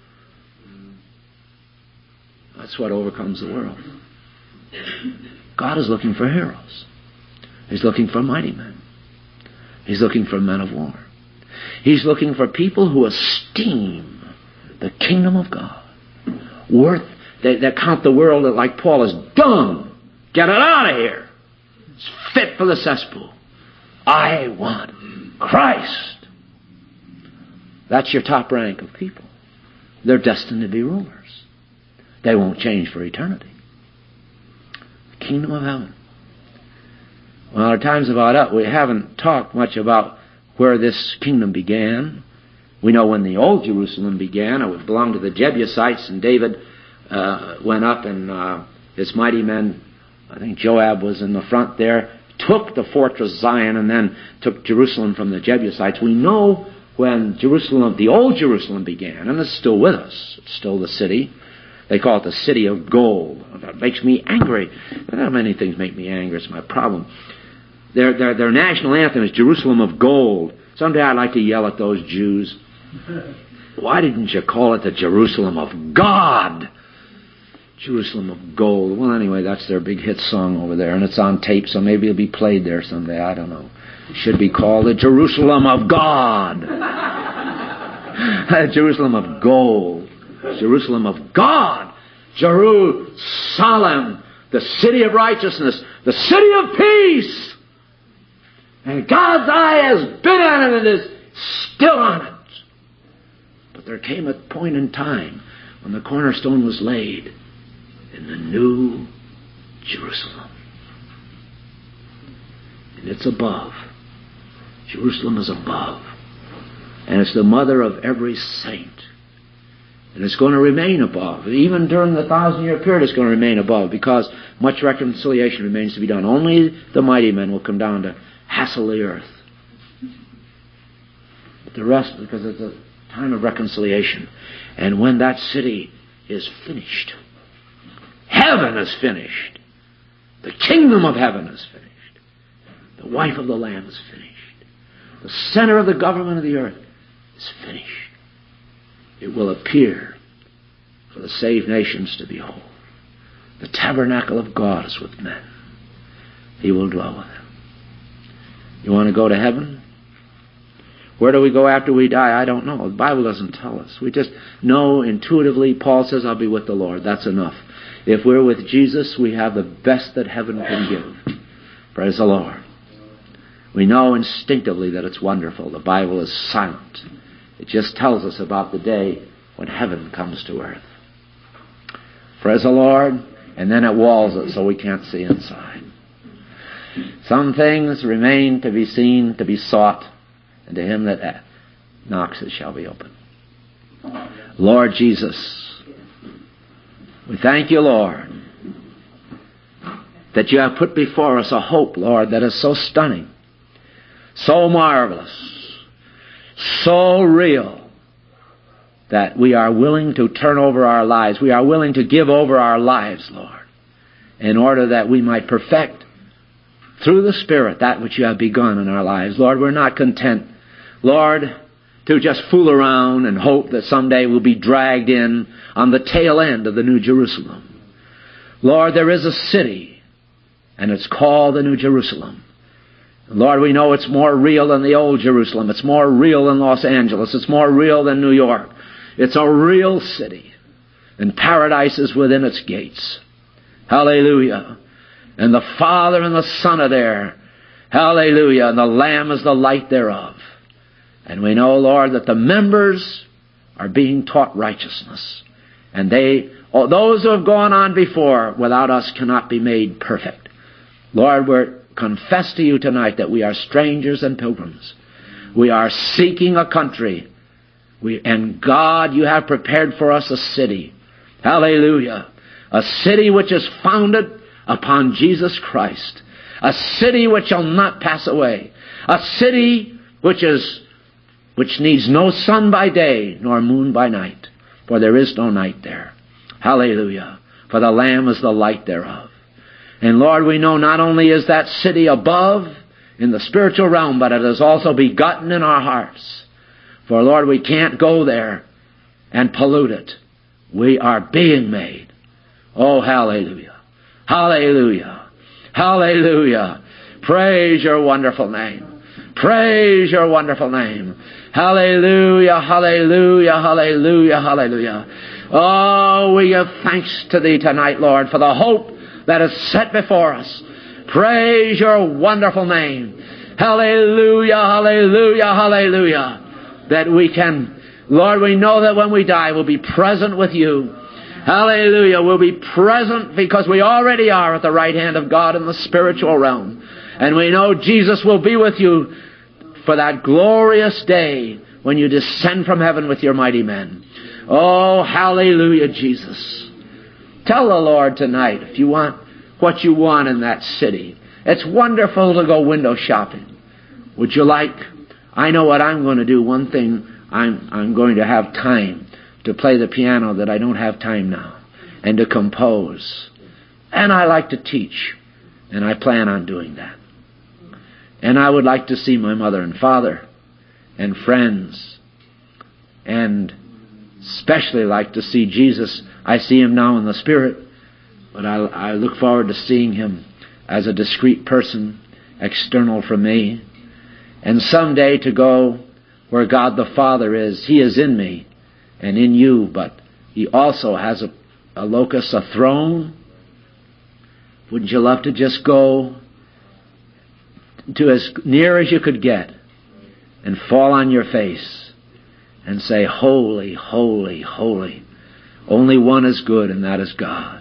That's what overcomes the world. God is looking for heroes. He's looking for mighty men. He's looking for men of war. He's looking for people who esteem the kingdom of God. Worth, they, they count the world like Paul as dung. Get it out of here. It's fit for the cesspool. I want Christ. That's your top rank of people. They're destined to be rulers. They won't change for eternity. The kingdom of heaven. Well, our time's about up. We haven't talked much about where this kingdom began. We know when the old Jerusalem began. It belonged to the Jebusites, and David uh, went up and uh, his mighty men, I think Joab was in the front there, took the fortress Zion and then took Jerusalem from the Jebusites. We know when Jerusalem, the old Jerusalem began, and it's still with us. It's still the city. They call it the city of gold. That makes me angry. Not many things make me angry. It's my problem. Their, their, their national anthem is Jerusalem of gold. Someday I'd like to yell at those Jews. Why didn't you call it the Jerusalem of God? Jerusalem of gold. Well, anyway, that's their big hit song over there, and it's on tape, so maybe it'll be played there someday. I don't know. It should be called the Jerusalem of God. Jerusalem of gold. Jerusalem of God. Jerusalem, the city of righteousness, the city of peace. And God's eye has been on it and is still on it. But there came a point in time when the cornerstone was laid in the new Jerusalem. And it's above. Jerusalem is above. And it's the mother of every saint. And it's going to remain above. Even during the thousand-year period, it's going to remain above, because much reconciliation remains to be done. Only the mighty men will come down to hassle the earth. But the rest, because it's a time of reconciliation. And when that city is finished, heaven is finished. The kingdom of heaven is finished. The wife of the Lamb is finished. The center of the government of the earth is finished. It will appear for the saved nations to behold. The tabernacle of God is with men. He will dwell with them. You want to go to heaven? Where do we go after we die? I don't know. The Bible doesn't tell us. We just know intuitively. Paul says, I'll be with the Lord. That's enough. If we're with Jesus, we have the best that heaven can give. Praise the Lord. We know instinctively that it's wonderful. The Bible is silent. It just tells us about the day when heaven comes to earth. Praise the Lord. And then it walls it so we can't see inside. Some things remain to be seen, to be sought, and to him that knocks it shall be opened. Lord Jesus, we thank you, Lord, that you have put before us a hope, Lord, that is so stunning, so marvelous, so real, that we are willing to turn over our lives. We are willing to give over our lives, Lord, in order that we might perfect through the Spirit that which you have begun in our lives. Lord, we're not content, Lord, to just fool around and hope that someday we'll be dragged in on the tail end of the New Jerusalem. Lord, there is a city, and it's called the New Jerusalem. Lord, we know it's more real than the old Jerusalem. It's more real than Los Angeles. It's more real than New York. It's a real city. And paradise is within its gates. Hallelujah. And the Father and the Son are there. Hallelujah. And the Lamb is the light thereof. And we know, Lord, that the members are being taught righteousness. And they, those who have gone on before, without us cannot be made perfect. Lord, we're confess to you tonight that we are strangers and pilgrims. We are seeking a country. We, and God, you have prepared for us a city. Hallelujah. A city which is founded upon Jesus Christ. A city which shall not pass away. A city which is, which needs no sun by day, nor moon by night. For there is no night there. Hallelujah. For the Lamb is the light thereof. And Lord, we know not only is that city above in the spiritual realm, but it is also begotten in our hearts. For Lord, we can't go there and pollute it. We are being made. Oh, hallelujah. Hallelujah. Hallelujah. Praise your wonderful name. Praise your wonderful name. Hallelujah, hallelujah, hallelujah, hallelujah. Oh, we give thanks to thee tonight, Lord, for the hope that is set before us. Praise your wonderful name. Hallelujah, hallelujah, hallelujah. That we can, Lord, we know that when we die, we'll be present with you. Hallelujah. We'll be present because we already are at the right hand of God in the spiritual realm. And we know Jesus will be with you for that glorious day when you descend from heaven with your mighty men. Oh, hallelujah, Jesus. Tell the Lord tonight if you want what you want in that city. It's wonderful to go window shopping. Would you like? I know what I'm going to do. One thing, I'm, I'm going to have time to play the piano that I don't have time now. and to compose. And I like to teach, and I plan on doing that. And I would like to see my mother and father and friends, and especially like to see Jesus. I see him now in the Spirit, but I, I look forward to seeing him as a discrete person, external from me. And someday to go where God the Father is. He is in me and in you, but he also has a, a locus, a throne. Wouldn't you love to just go to as near as you could get and fall on your face and say, holy, holy, holy. Only one is good, and that is God.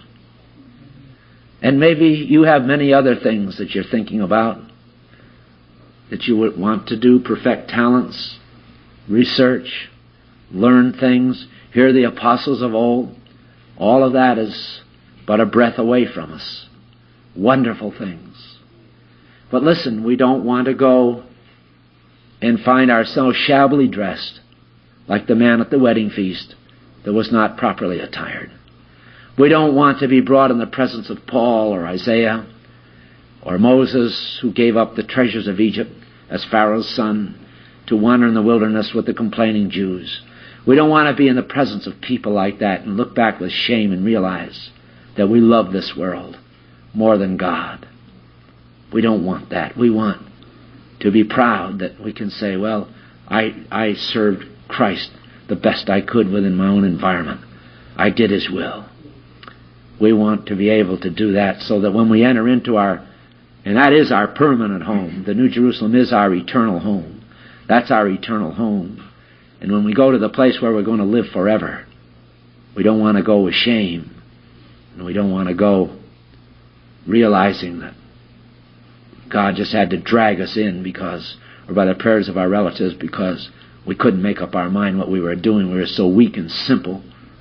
And maybe you have many other things that you're thinking about that you would want to do, perfect talents, research, learn things, hear the apostles of old. All of that is but a breath away from us. Wonderful things. But listen, we don't want to go and find ourselves shabbily dressed like the man at the wedding feast that was not properly attired. We don't want to be brought in the presence of Paul or Isaiah or Moses, who gave up the treasures of Egypt as Pharaoh's son to wander in the wilderness with the complaining Jews. We don't want to be in the presence of people like that and look back with shame and realize that we love this world more than God. We don't want that. We want to be proud that we can say, well, I, I served Christ the best I could within my own environment. I did His will. We want to be able to do that so that when we enter into our, and that is our permanent home. The New Jerusalem is our eternal home. That's our eternal home. And when we go to the place where we're going to live forever, we don't want to go with shame. And we don't want to go realizing that God just had to drag us in because, or by the prayers of our relatives, because we couldn't make up our mind what we were doing. We were so weak and simple.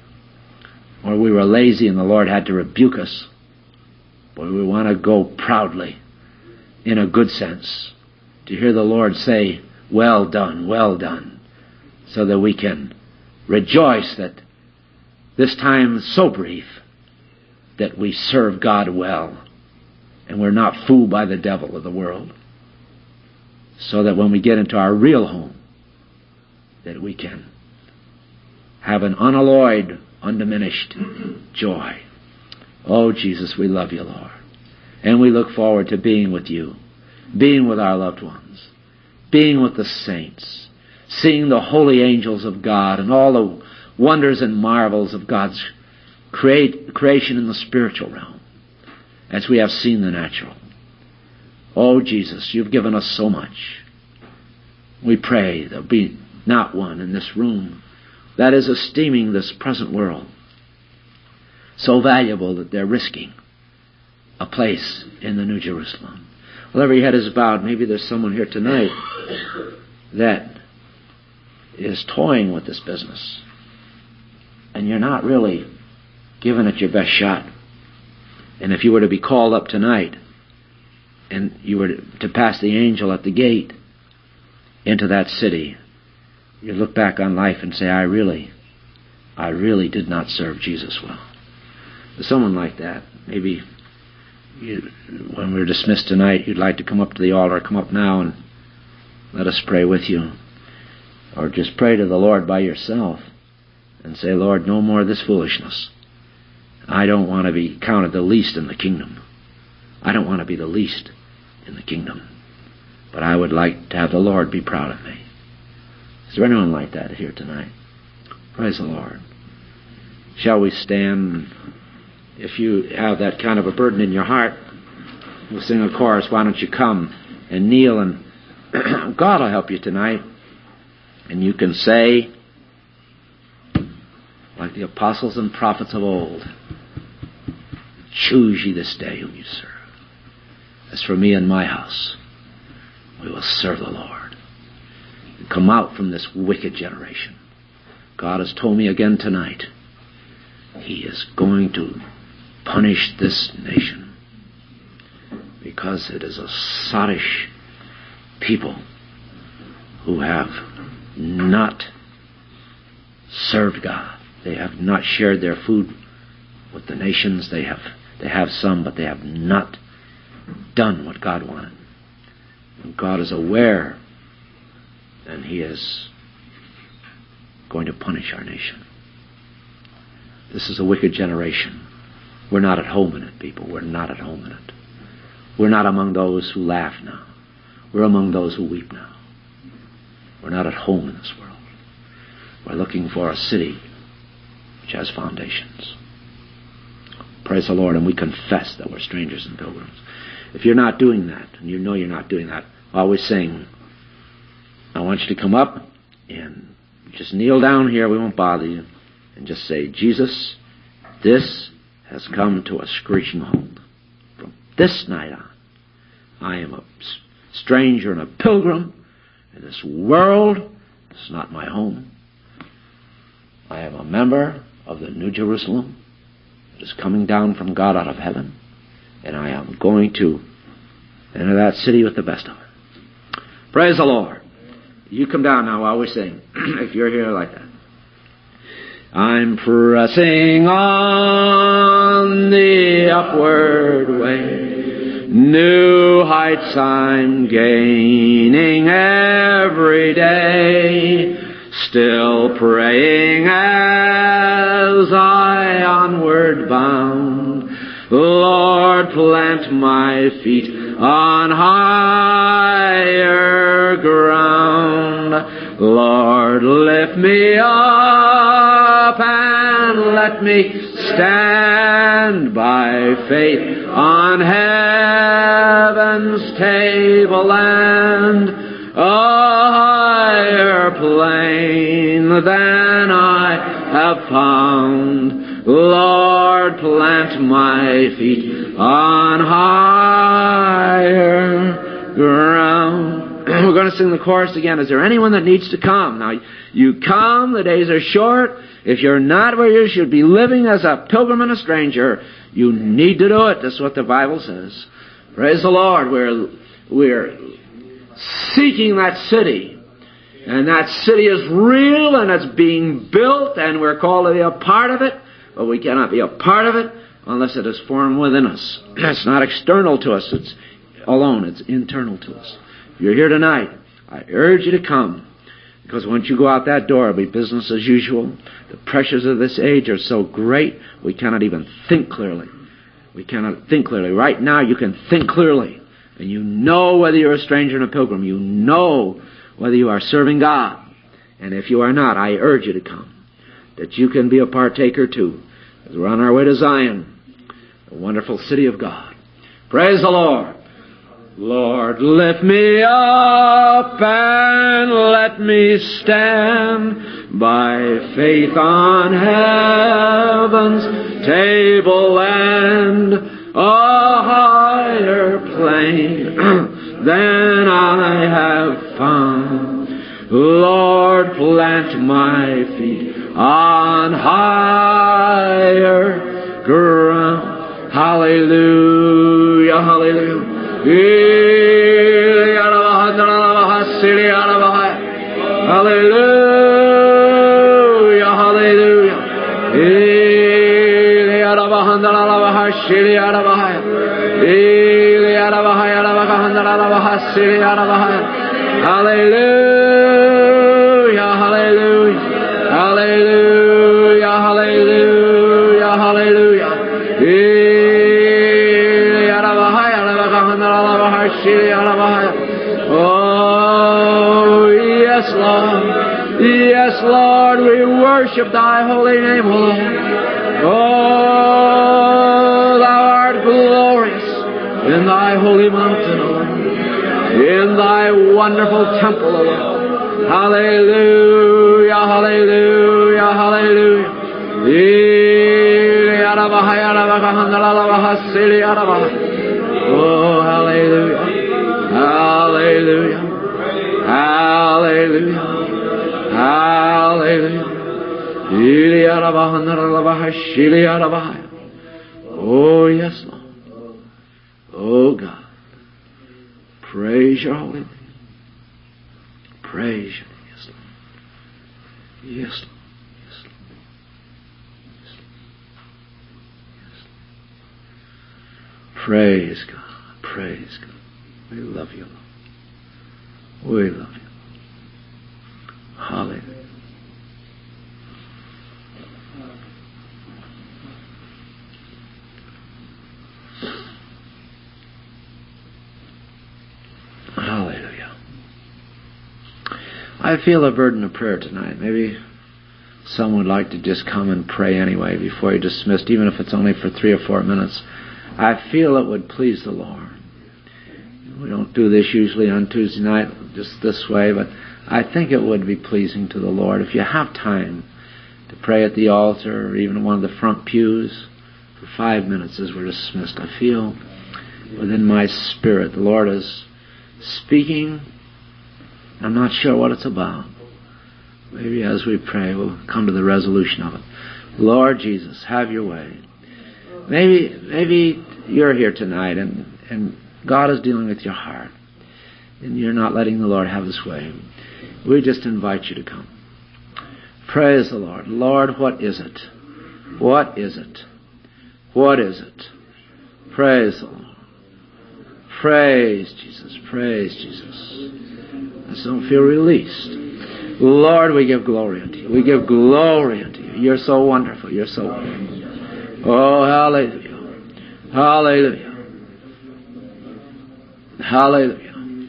Or we were lazy and the Lord had to rebuke us. But we want to go proudly, in a good sense, to hear the Lord say, well done, well done, so that we can rejoice that this time is so brief that we serve God well and we're not fooled by the devil of the world, so that when we get into our real home, that we can have an unalloyed, undiminished joy. Oh, Jesus, we love you, Lord. And we look forward to being with you, being with our loved ones, being with the saints, seeing the holy angels of God and all the wonders and marvels of God's create, creation in the spiritual realm, as we have seen the natural. Oh, Jesus, you've given us so much. We pray there'll be not one in this room that is esteeming this present world so valuable that they're risking a place in the New Jerusalem. Well, every head is bowed. Maybe there's someone here tonight that is toying with this business, and you're not really giving it your best shot. And if you were to be called up tonight, and you were to pass the angel at the gate into that city, you look back on life and say, I really, I really did not serve Jesus well. There's someone like that. Maybe you, when we're dismissed tonight, you'd like to come up to the altar, come up now and let us pray with you. Or just pray to the Lord by yourself and say, Lord, no more of this foolishness. I don't want to be counted the least in the kingdom. I don't want to be the least in the kingdom. But I would like to have the Lord be proud of me. Is there anyone like that here tonight? Praise the Lord. Shall we stand? If you have that kind of a burden in your heart, we'll sing a chorus. Why don't you come and kneel, and God will help you tonight. And you can say, like the apostles and prophets of old, choose ye this day whom you serve. As for me and my house, we will serve the Lord. And come out from this wicked generation. God has told me again tonight, He is going to punish this nation because it is a sottish people who have not served God. They have not shared their food With the nations, they have they have some, but they have not done what God wanted. And God is aware, and He is going to punish our nation. This is a wicked generation. We're not at home in it, people. We're not at home in it. We're not among those who laugh now. We're among those who weep now. We're not at home in this world. We're looking for a city which has foundations. Praise the Lord, and we confess that we're strangers and pilgrims. If you're not doing that, and you know you're not doing that, while we sing, I want you to come up and just kneel down here. We won't bother you. And just say, Jesus, this has come to a screeching halt. From this night on, I am a stranger and a pilgrim in this world. It's not my home. I am a member of the New Jerusalem that is coming down from God out of heaven, and I am going to enter that city with the best of it. Praise the Lord. You come down now while we sing, if you're here like that. I'm pressing on the upward way. New heights I'm gaining every day. Still praying as I onward bound. Lord, plant my feet on higher ground. Lord, lift me up and let me stand by faith on heaven's tableland, a higher plane than I have found. Lord, plant my feet on higher ground. We're going to sing the chorus again. Is there anyone that needs to come? Now, you come, the days are short. If you're not where you should be living as a pilgrim and a stranger, you need to do it. That's what the Bible says. Praise the Lord. We're, we're seeking that city. And that city is real and it's being built and we're called to be a part of it. But we cannot be a part of it unless it is formed within us. It's not external to us. It's alone. It's internal to us. If you're here tonight, I urge you to come. Because once you go out that door, it'll be business as usual. The pressures of this age are so great, we cannot even think clearly. We cannot think clearly. Right now, you can think clearly. And you know whether you're a stranger and a pilgrim. You know whether you are serving God. And if you are not, I urge you to come. That you can be a partaker too. As we're on our way to Zion, the wonderful city of God. Praise the Lord. Lord, lift me up and let me stand by faith on heaven's tableland, a higher plane than I have found. Lord, plant my feet on higher ground. Hallelujah, hallelujah. Hallelujah, hallelujah. Hallelujah, hallelujah. Hallelujah, hallelujah, hallelujah. Oh, yes, Lord. Yes, Lord, we worship Thy holy name, O Lord. Oh, Thou art glorious in Thy holy mountain, O Lord. In Thy wonderful temple, O Lord. Hallelujah, hallelujah, hallelujah. Oh, hallelujah, hallelujah, hallelujah, hallelujah. Oh, yes, Lord. Oh, God. Praise your holy name. Praise your name. Yes, Lord. Yes, Lord. Yes, Lord. Yes, Lord. Praise God. Praise God. We love you, Lord. We love you. Hallelujah. Hallelujah. I feel a burden of prayer tonight. Maybe some would like to just come and pray anyway before you're dismissed, even if it's only for three or four minutes. I feel it would please the Lord. We don't do this usually on Tuesday night, just this way, but I think it would be pleasing to the Lord if you have time to pray at the altar or even one of the front pews for five minutes as we're dismissed. I feel within my spirit the Lord is speaking. I'm not sure what it's about. Maybe as we pray we'll come to the resolution of it. Lord Jesus, have your way. Maybe maybe you're here tonight and, and God is dealing with your heart and you're not letting the Lord have His way. We just invite you to come. Praise the Lord. Lord, what is it? What is it? What is it? Praise the Lord. Praise Jesus. Praise Jesus. I just don't feel released. Lord, we give glory unto you. We give glory unto you. You're so wonderful. You're so wonderful. Oh, hallelujah. Hallelujah. Hallelujah.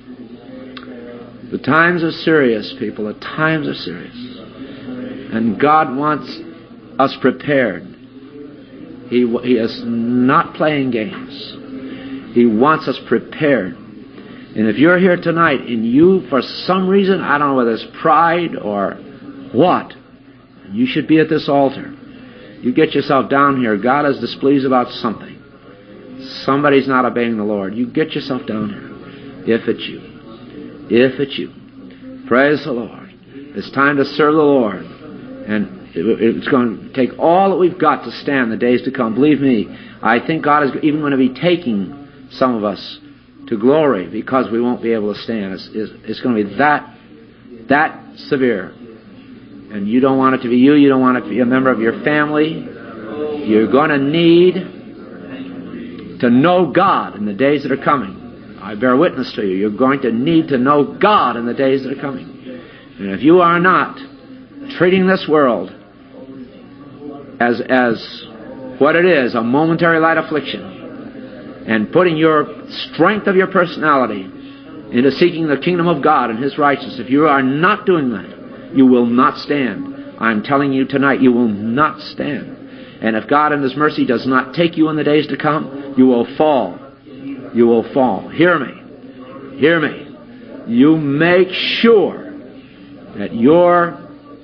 The times are serious, people. The times are serious. And God wants us prepared. He, he is not playing games. He wants us prepared. And if you're here tonight and you, for some reason, I don't know whether it's pride or what, you should be at this altar. You get yourself down here. God is displeased about something. Somebody's not obeying the Lord. You get yourself down here. If it's you. If it's you. Praise the Lord. It's time to serve the Lord. And it's going to take all that we've got to stand the days to come. Believe me, I think God is even going to be taking some of us to glory because we won't be able to stand. It's, it's, it's going to be that, that severe. And you don't want it to be you. You don't want it to be a member of your family. You're going to need to know God in the days that are coming. I bear witness to you. You're going to need to know God in the days that are coming. And if you are not treating this world as, as what it is, a momentary light affliction, and putting your strength of your personality into seeking the kingdom of God and His righteousness, if you are not doing that, you will not stand. I'm telling you tonight, you will not stand. And if God in His mercy does not take you in the days to come, you will fall. You will fall. Hear me. Hear me. You make sure that your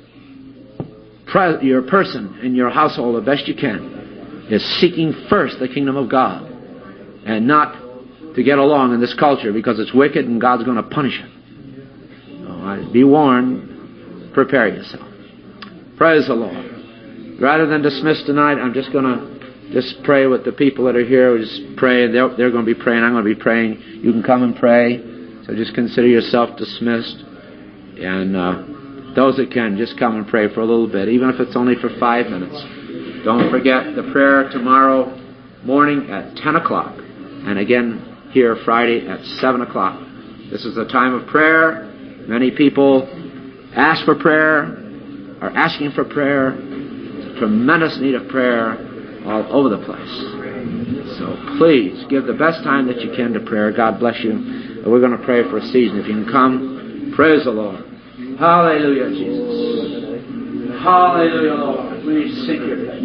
your person in your household, the best you can, is seeking first the kingdom of God and not to get along in this culture because it's wicked and God's going to punish it. So, be warned. Prepare yourself. Praise the Lord. Rather than dismiss tonight, I'm just going to just pray with the people that are here. We just pray, and they're, they're going to be praying. I'm going to be praying. You can come and pray. So just consider yourself dismissed. And uh, those that can, just come and pray for a little bit, even if it's only for five minutes. Don't forget the prayer tomorrow morning at ten o'clock. And again here Friday at seven o'clock. This is a time of prayer. Many people ask for prayer, are asking for prayer. There's a tremendous need of prayer all over the place. So please give the best time that you can to prayer. God bless you. And we're going to pray for a season. If you can come, praise the Lord. Hallelujah, Jesus. Hallelujah, Lord. We seek your face.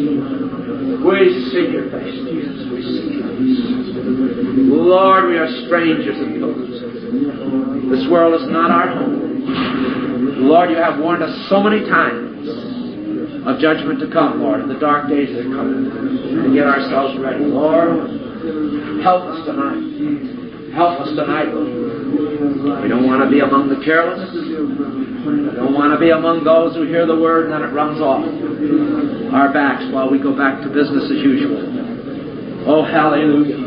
We seek your face, Jesus. We seek your face. Lord, we are strangers and pilgrims. This world is not our home. Lord, you have warned us so many times of judgment to come, Lord, in the dark days that are coming, to get ourselves ready. Lord, help us tonight. Help us tonight, Lord. We don't want to be among the careless. We don't want to be among those who hear the word and then it runs off our backs while we go back to business as usual. Oh, hallelujah.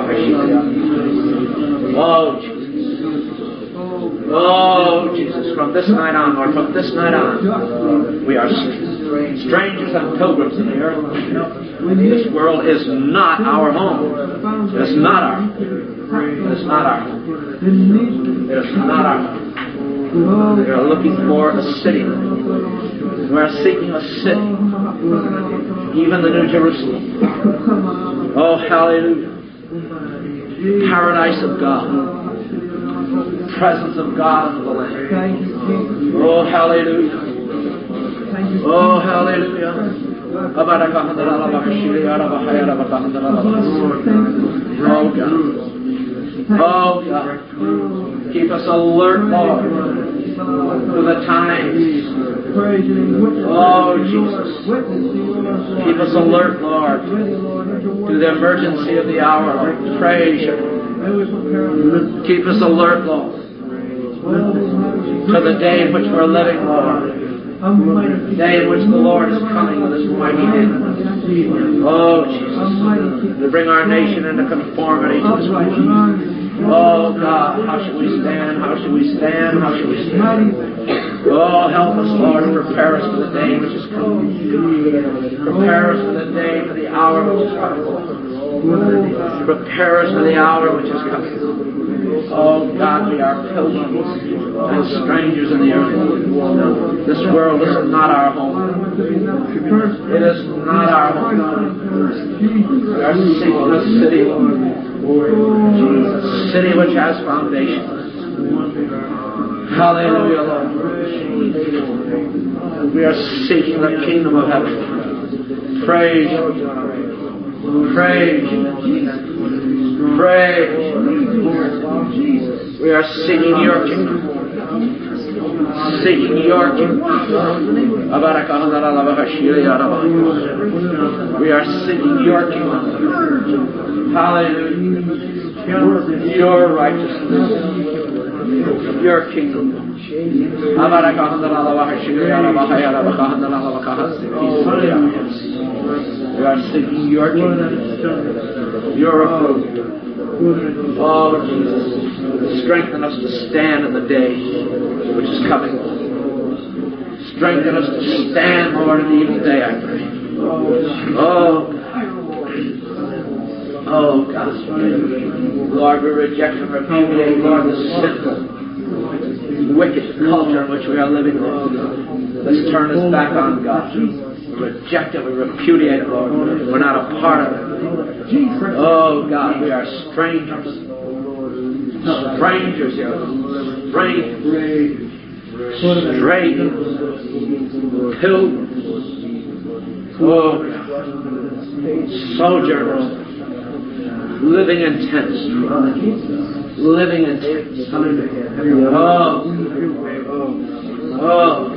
Oh, Jesus. Oh, Jesus. From this night on, Lord, from this night on, we are strangers and pilgrims in the earth. This world is not our home. It is not our home. It is not our home. It is not our home. We are looking for a city. We are seeking a city. Even the New Jerusalem. Oh, hallelujah. Paradise of God. Presence of God in the land. Oh, hallelujah. Oh, hallelujah. Oh, God. Oh, God. Keep us alert, Lord, to the times. Oh, Jesus. Keep us alert, Lord, to the emergency of the hour, Lord. Praise you. Keep us alert, Lord, to the day in which we're living, Lord. The day in which the Lord is coming with His mighty hand. Oh, Jesus. To bring our nation into conformity to His will. Oh, God, how should we stand? How should we stand? How should we stand? Oh, help us, Lord, and prepare us for the day which is coming. Prepare us for the day, for the hour which is coming. Prepare us for the hour which is coming. Oh, God, we are pilgrims and strangers in the earth. This world is not our home. It is not our home. We are seeking a city, Lord. A city which has foundations. Hallelujah, Lord. We are seeking the kingdom of heaven. Praise you. Praise you. Praise you. We are seeking your kingdom. Seeking your kingdom. We are seeking your kingdom. Hallelujah. Your righteousness. Your kingdom. We are seeking your kingdom. Your approval. Oh, Jesus. Strengthen us to stand in the day which is coming. Strengthen us to stand, Lord, in the evil day, I pray. Oh, God. Oh, God. Lord, we reject and repudiate, Lord, the sinful, wicked culture in which we are living, Lord. Let's turn us back on God. We reject it, we repudiate it, Lord. We're not a part of it. Oh, God, we are strangers. Strangers here. Strangers. Strangers. Pilgrims. Oh, God. Sojourners. Living in tents. Living in tents. Oh. Oh.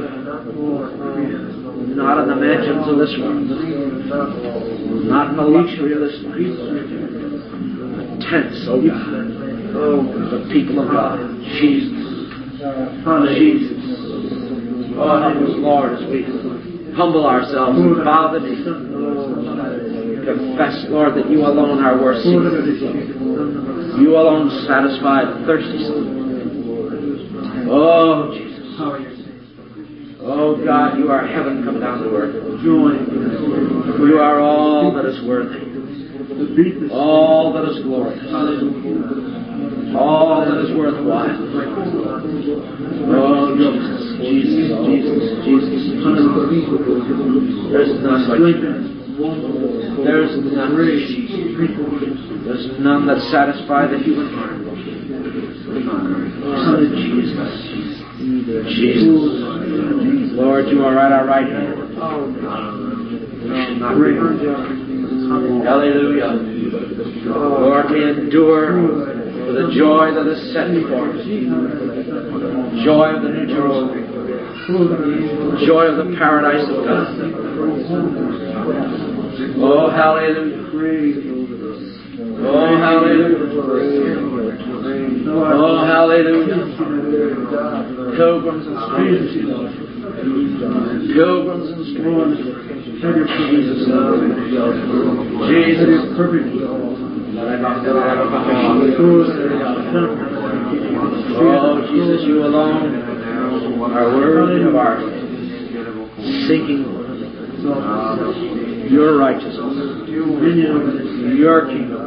Not in the mansions of this world. Not in the luxury of this life. The tents, oh God. Oh, the people of God. Jesus. Jesus. Oh, help us, Lord, as we humble ourselves and bow the knee. Confess, Lord, that you alone are worth seeking. You alone satisfy the thirsty soul. Oh, Jesus. Oh, God, you are heaven come down to earth. You are all that is worthy. All that is glorious. All that is worthwhile. Oh, Jesus, Jesus, Jesus, Jesus, Jesus. There's none like you. There's none. There's none that satisfy the human heart. Oh, Jesus. Jesus. Lord, you are at our right hand. We should not be. Hallelujah. Lord, we endure for the joy that is set before us. Joy of the New Jerusalem. Joy of the paradise of God. Oh, hallelujah. Oh, hallelujah. Oh, hallelujah. Pilgrims and strangers. Pilgrims and strangers. Jesus. Jesus. Oh, Jesus, you alone. are worthy of our seeking your righteousness, your kingdom.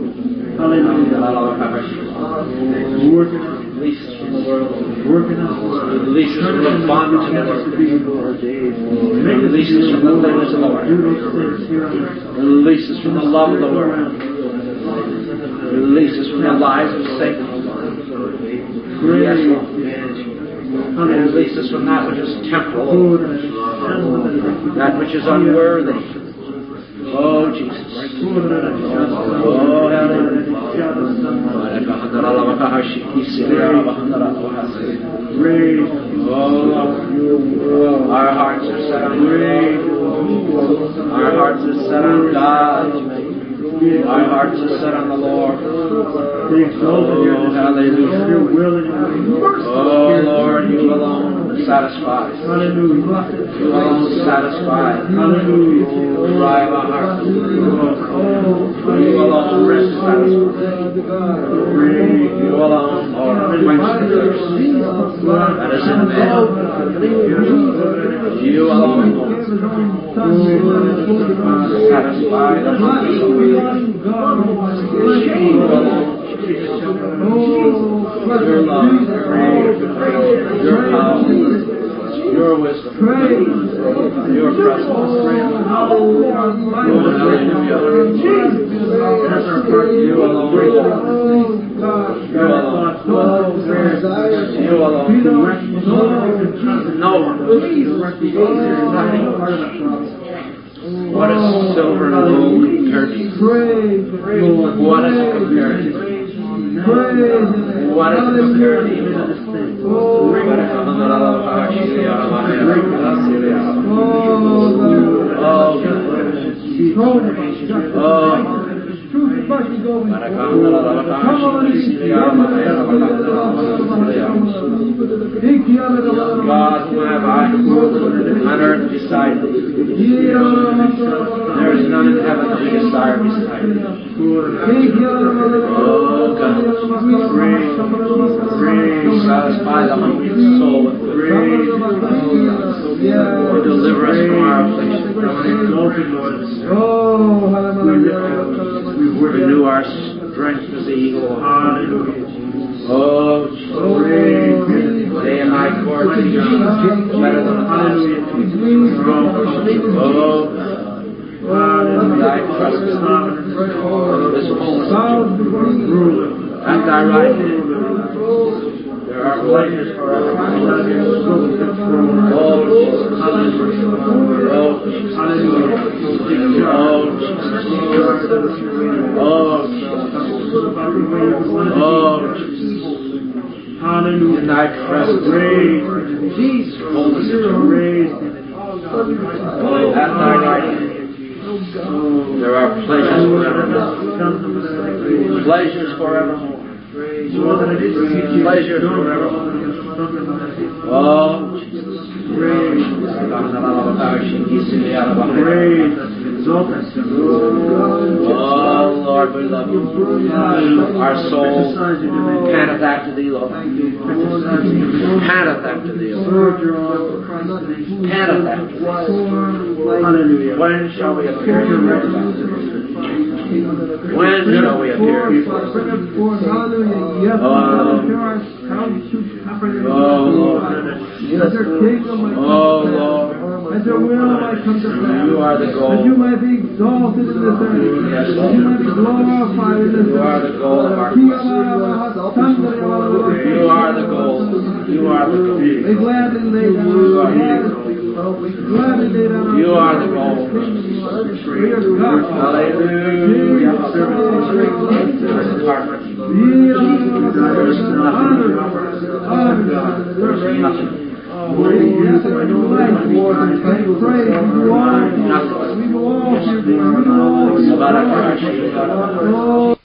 Release us from the world. Release us from the bondage of the world. Release us from the things of the world. Release us from the love of the world. Release us from the lies of Satan. Yes, Lord. And release us from that which is temporal, that which is unworthy. Oh, Jesus. Oh, hallelujah. Oh, our hearts are set on you. Our hearts are set on God. Our hearts are set on the Lord. Oh, hallelujah. Oh, Lord, you alone satisfy. You alone satisfy. The cry of our hearts. You alone satisfy. You alone, Lord, quench the thirst that is in man. You alone, Lord, satisfy the hunger soul. You alone. Your love, your power, your wisdom, your presence. Oh, hallelujah. You alone. You alone. You alone. No one. Nothing. What is silver and gold compared to you? What is it compared to you? What is it compared to you? Oh, oh, God, whom have I on earth beside thee? There is none in heaven that we desire beside thee. Oh, God, satisfy the hungry soul with grace. Or deliver us from our affliction. Renew our strength as the eagle. Oh, stay in thy courts, better than a thousand. Oh, thy presence is fullness of joy. At thy right hand there are pleasures forever. Oh, Jesus. Oh, Jesus. Oh, Jesus. Oh, Jesus. Hallelujah. In thy presence, Jesus, fullness of joy. At thy right hand there are pleasures forevermore. Pleasures forevermore. Pleasures forevermore. Oh, Jesus. Oh, Lord, we love you. Our soul panteth after thee, Lord. Panteth after thee, Lord. Panteth after thee. Hallelujah. When shall we appear before God? When shall we appear before God? Oh, oh, Lord. Oh, Lord. As your will might come to pass. You are the goal. That you might be exalted in this earth. Yes, that you might be glorified in this earth. You are the goal of our quest. You are the goal. You are the goal. They gladly lay down. You are the goal. Gladly lay down. You are the goal. Hallelujah. There's nothing. There's nothing. Oh, we do all for you. We do all for you.